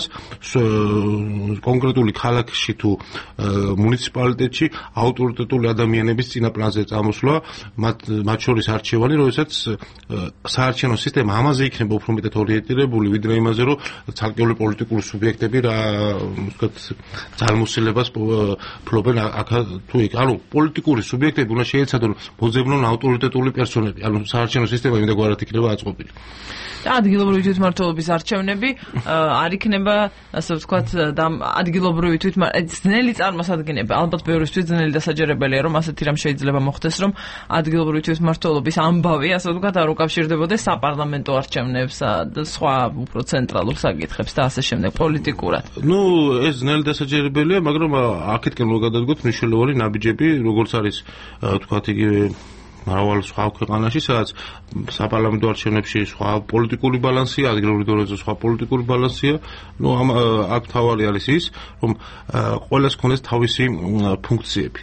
კონკრეტული ქალაქში თუ მუნიციპალიტეტში ავტორიტეტული ადამიანების წინა პლანზე წამოსვლა, მათ შორის არჩევანი, როდესაც საარჩევნო სისტემა ამაზე იქნება უფრო მეტად ორიენტირებული, ვიდრე იმაზე, რომ ცალკეული პოლიტიკური სუბიექტები რა ვთქვათ ძალმოსილებას ფლობენ აქ თუ იქ. ანუ პოლიტიკური სუბიექტები უნდა შეეცადონ მოძებნონ ავტორიტეტული პერსონები. ანუ საარჩევნო სისტემა იმდაგვარად იქნება აწყობილი. ადგილობრივი თვითმმართველობის არჩევნები არ იქნება, ასე ვთქვათ, ადგილობრივი ძნელი წარმოსადგენება. ალბათ ბევრისთვის ძნელი დასაჯერებელია, რომ ასეთი რამ შეიძლება მოხდეს, რომ ადგილობრივი თვითმმართველობის ამბავი, ასე ვთქვათ, არ უკავშირდებოდეს საპარლამენტო არჩევნებს და სხვა უფრო ცენტრალურ საკითხებს და ასე შემდეგ პოლიტიკურად. ეს ძნელი დასაჯერებელია, მაგრამ აქეთკენ მოგადადგოთ მნიშვნელოვანი ნაბიჯები, როგორც არის ვთქვათ იგივე მრავალ სხვა ქვეყანაში, სადაც საპარლამენტო არჩევნებში სხვა პოლიტიკური ბალანსია, ადგილობრივ დონეზე სხვა პოლიტიკური ბალანსია. აქ თავარი არის ის, რომ ყველას ქონდეს თავისი ფუნქციები.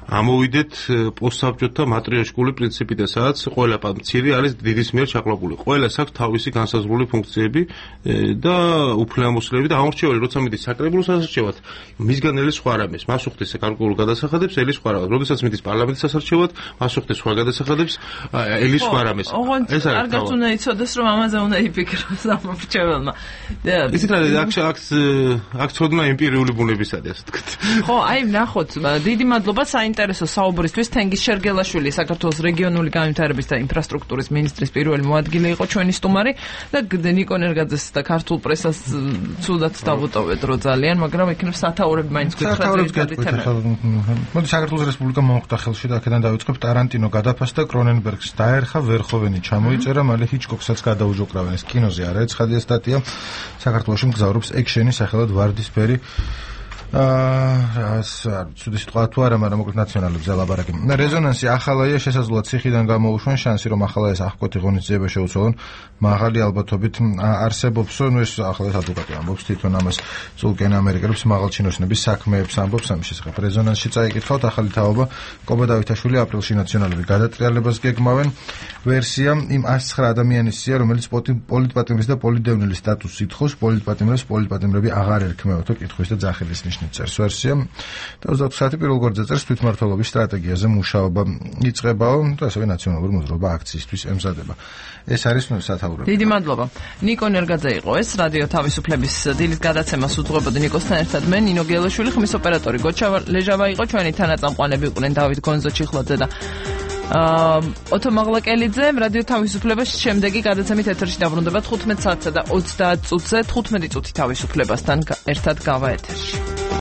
ამოვიდეთ პოსტსაბჭოთა მატრიოშკული პრინციპით, სადაც ყველა მცირე არის დიდის მიერ ჩაყოლებული. ყველას აქვს თავისი განსაზღვრული ფუნქციები და უფლებამოსილები და ამორჩეველი, როცა მიდის საკრებულოს სასარჩევად, მისგან ელის სხვა რამეს, მას უხდის კალკულურ გადასახადებს, ელის სხვა რამეს. როდესაც მიდის პარლამენტის სასარჩევად, მას უხდის სხვა გადასახადებს, ელის სხვა რამეს. ეს არის კარგად უნდა იცოდეს, რომ ამაზე უნდა იფიქროს ამორჩეველმა. ისიც არის აქ ცოდნა ემპირიული ბუნებისადია, ასე ვთქვით. ხო, აი ნახოთ, დიდი მადლობა საინტერესო საუბრისთვის. თენგიზ შერგელაშვილი, საქართველოს რეგიონული განვითარების და ინფრასტრუქტურის ministris პირველი მოადგილე იყო ჩვენი სტუმარი და ნიკო ნერგაძეს და ქართულ პრესას ცუდად დავუტოვეთ რო ძალიან, მაგრამ იქნებ სათაურები მაინც გითხრათ. მოდი საქართველოს რესპუბლიკა მოუხდა ხელში და აქედან დავიწყებ. ტარანტინო გადაფასდა და კრონენბერგს დაერხა, ვერხოვენი ჩამოიწერა, მალე ჰიჩკოკსაც გადაუჯოկრავენ. ეს კინოზე არა ეცხადია სტატია. საქართველოში მგზავრობს ექშენი სახელად ვარდისფერი ცუდი სიტყვა თუ არა, მაგრამ მოკლედ ნაციონალებზე ლაბარაკი. რეზონანსი ახალია, შესაძლოა ციხიდან გამოუშვენ, შანსი რომ ახალაეს აღკვეთი ღონისძიება შეუცვალონ, მაღალი ალბათობით არსებობს. ეს ახალაეს ადვოკატი ამბობს, თვითონ ამას წულკენ ამერიკელებს მაღალჩინოსნების საქმეებს ამბობს. ამის შესახებ რეზონანსში წაიკითხავთ, ახალი თაობა კობა დავითაშვილი აპრილში ნაციონალური გადატრიალებას გეგმავენ. ვერსია იმ 109 ადამიანის სია, რომელიც პოლიტპატიმრის და პოლიტდევნილის სტატუსს ითხოვს, პოლიტპატიმრებს პოლიტპატიმრები აღარ ერქმევათო კითხვის და ძახილის წერს ვერსია და 24 საათი პირველ გვერდზე წერს თვითმმართველობის სტრატეგიაზე მუშაობა იწყებაო და ასევე ნაციონალური მოძრაობა აქციისთვის ემზადება. ეს არის სათაურები. დიდი მადლობა. ნიკო ნერგაძე იყო ეს რადიო თავისუფლების დილის გადაცემას უძღვებოდი ნიკოსთან ერთად მე ნინო გელაშვილი, ხმის ოპერატორი გოჩა ლეჟავა იყო, ჩვენი თანაწამყვანები იყვნენ დავით გონზო ჩიხლაძე და ოტო მაღლაკელიძე. რადიო თავისუფლების შემდეგი გადაცემით ეთერში დაბრუნდება 15 საათსა და 30 წუთზე 15 წუთი თავისუფლებასთან ერთად გავა ეთერში.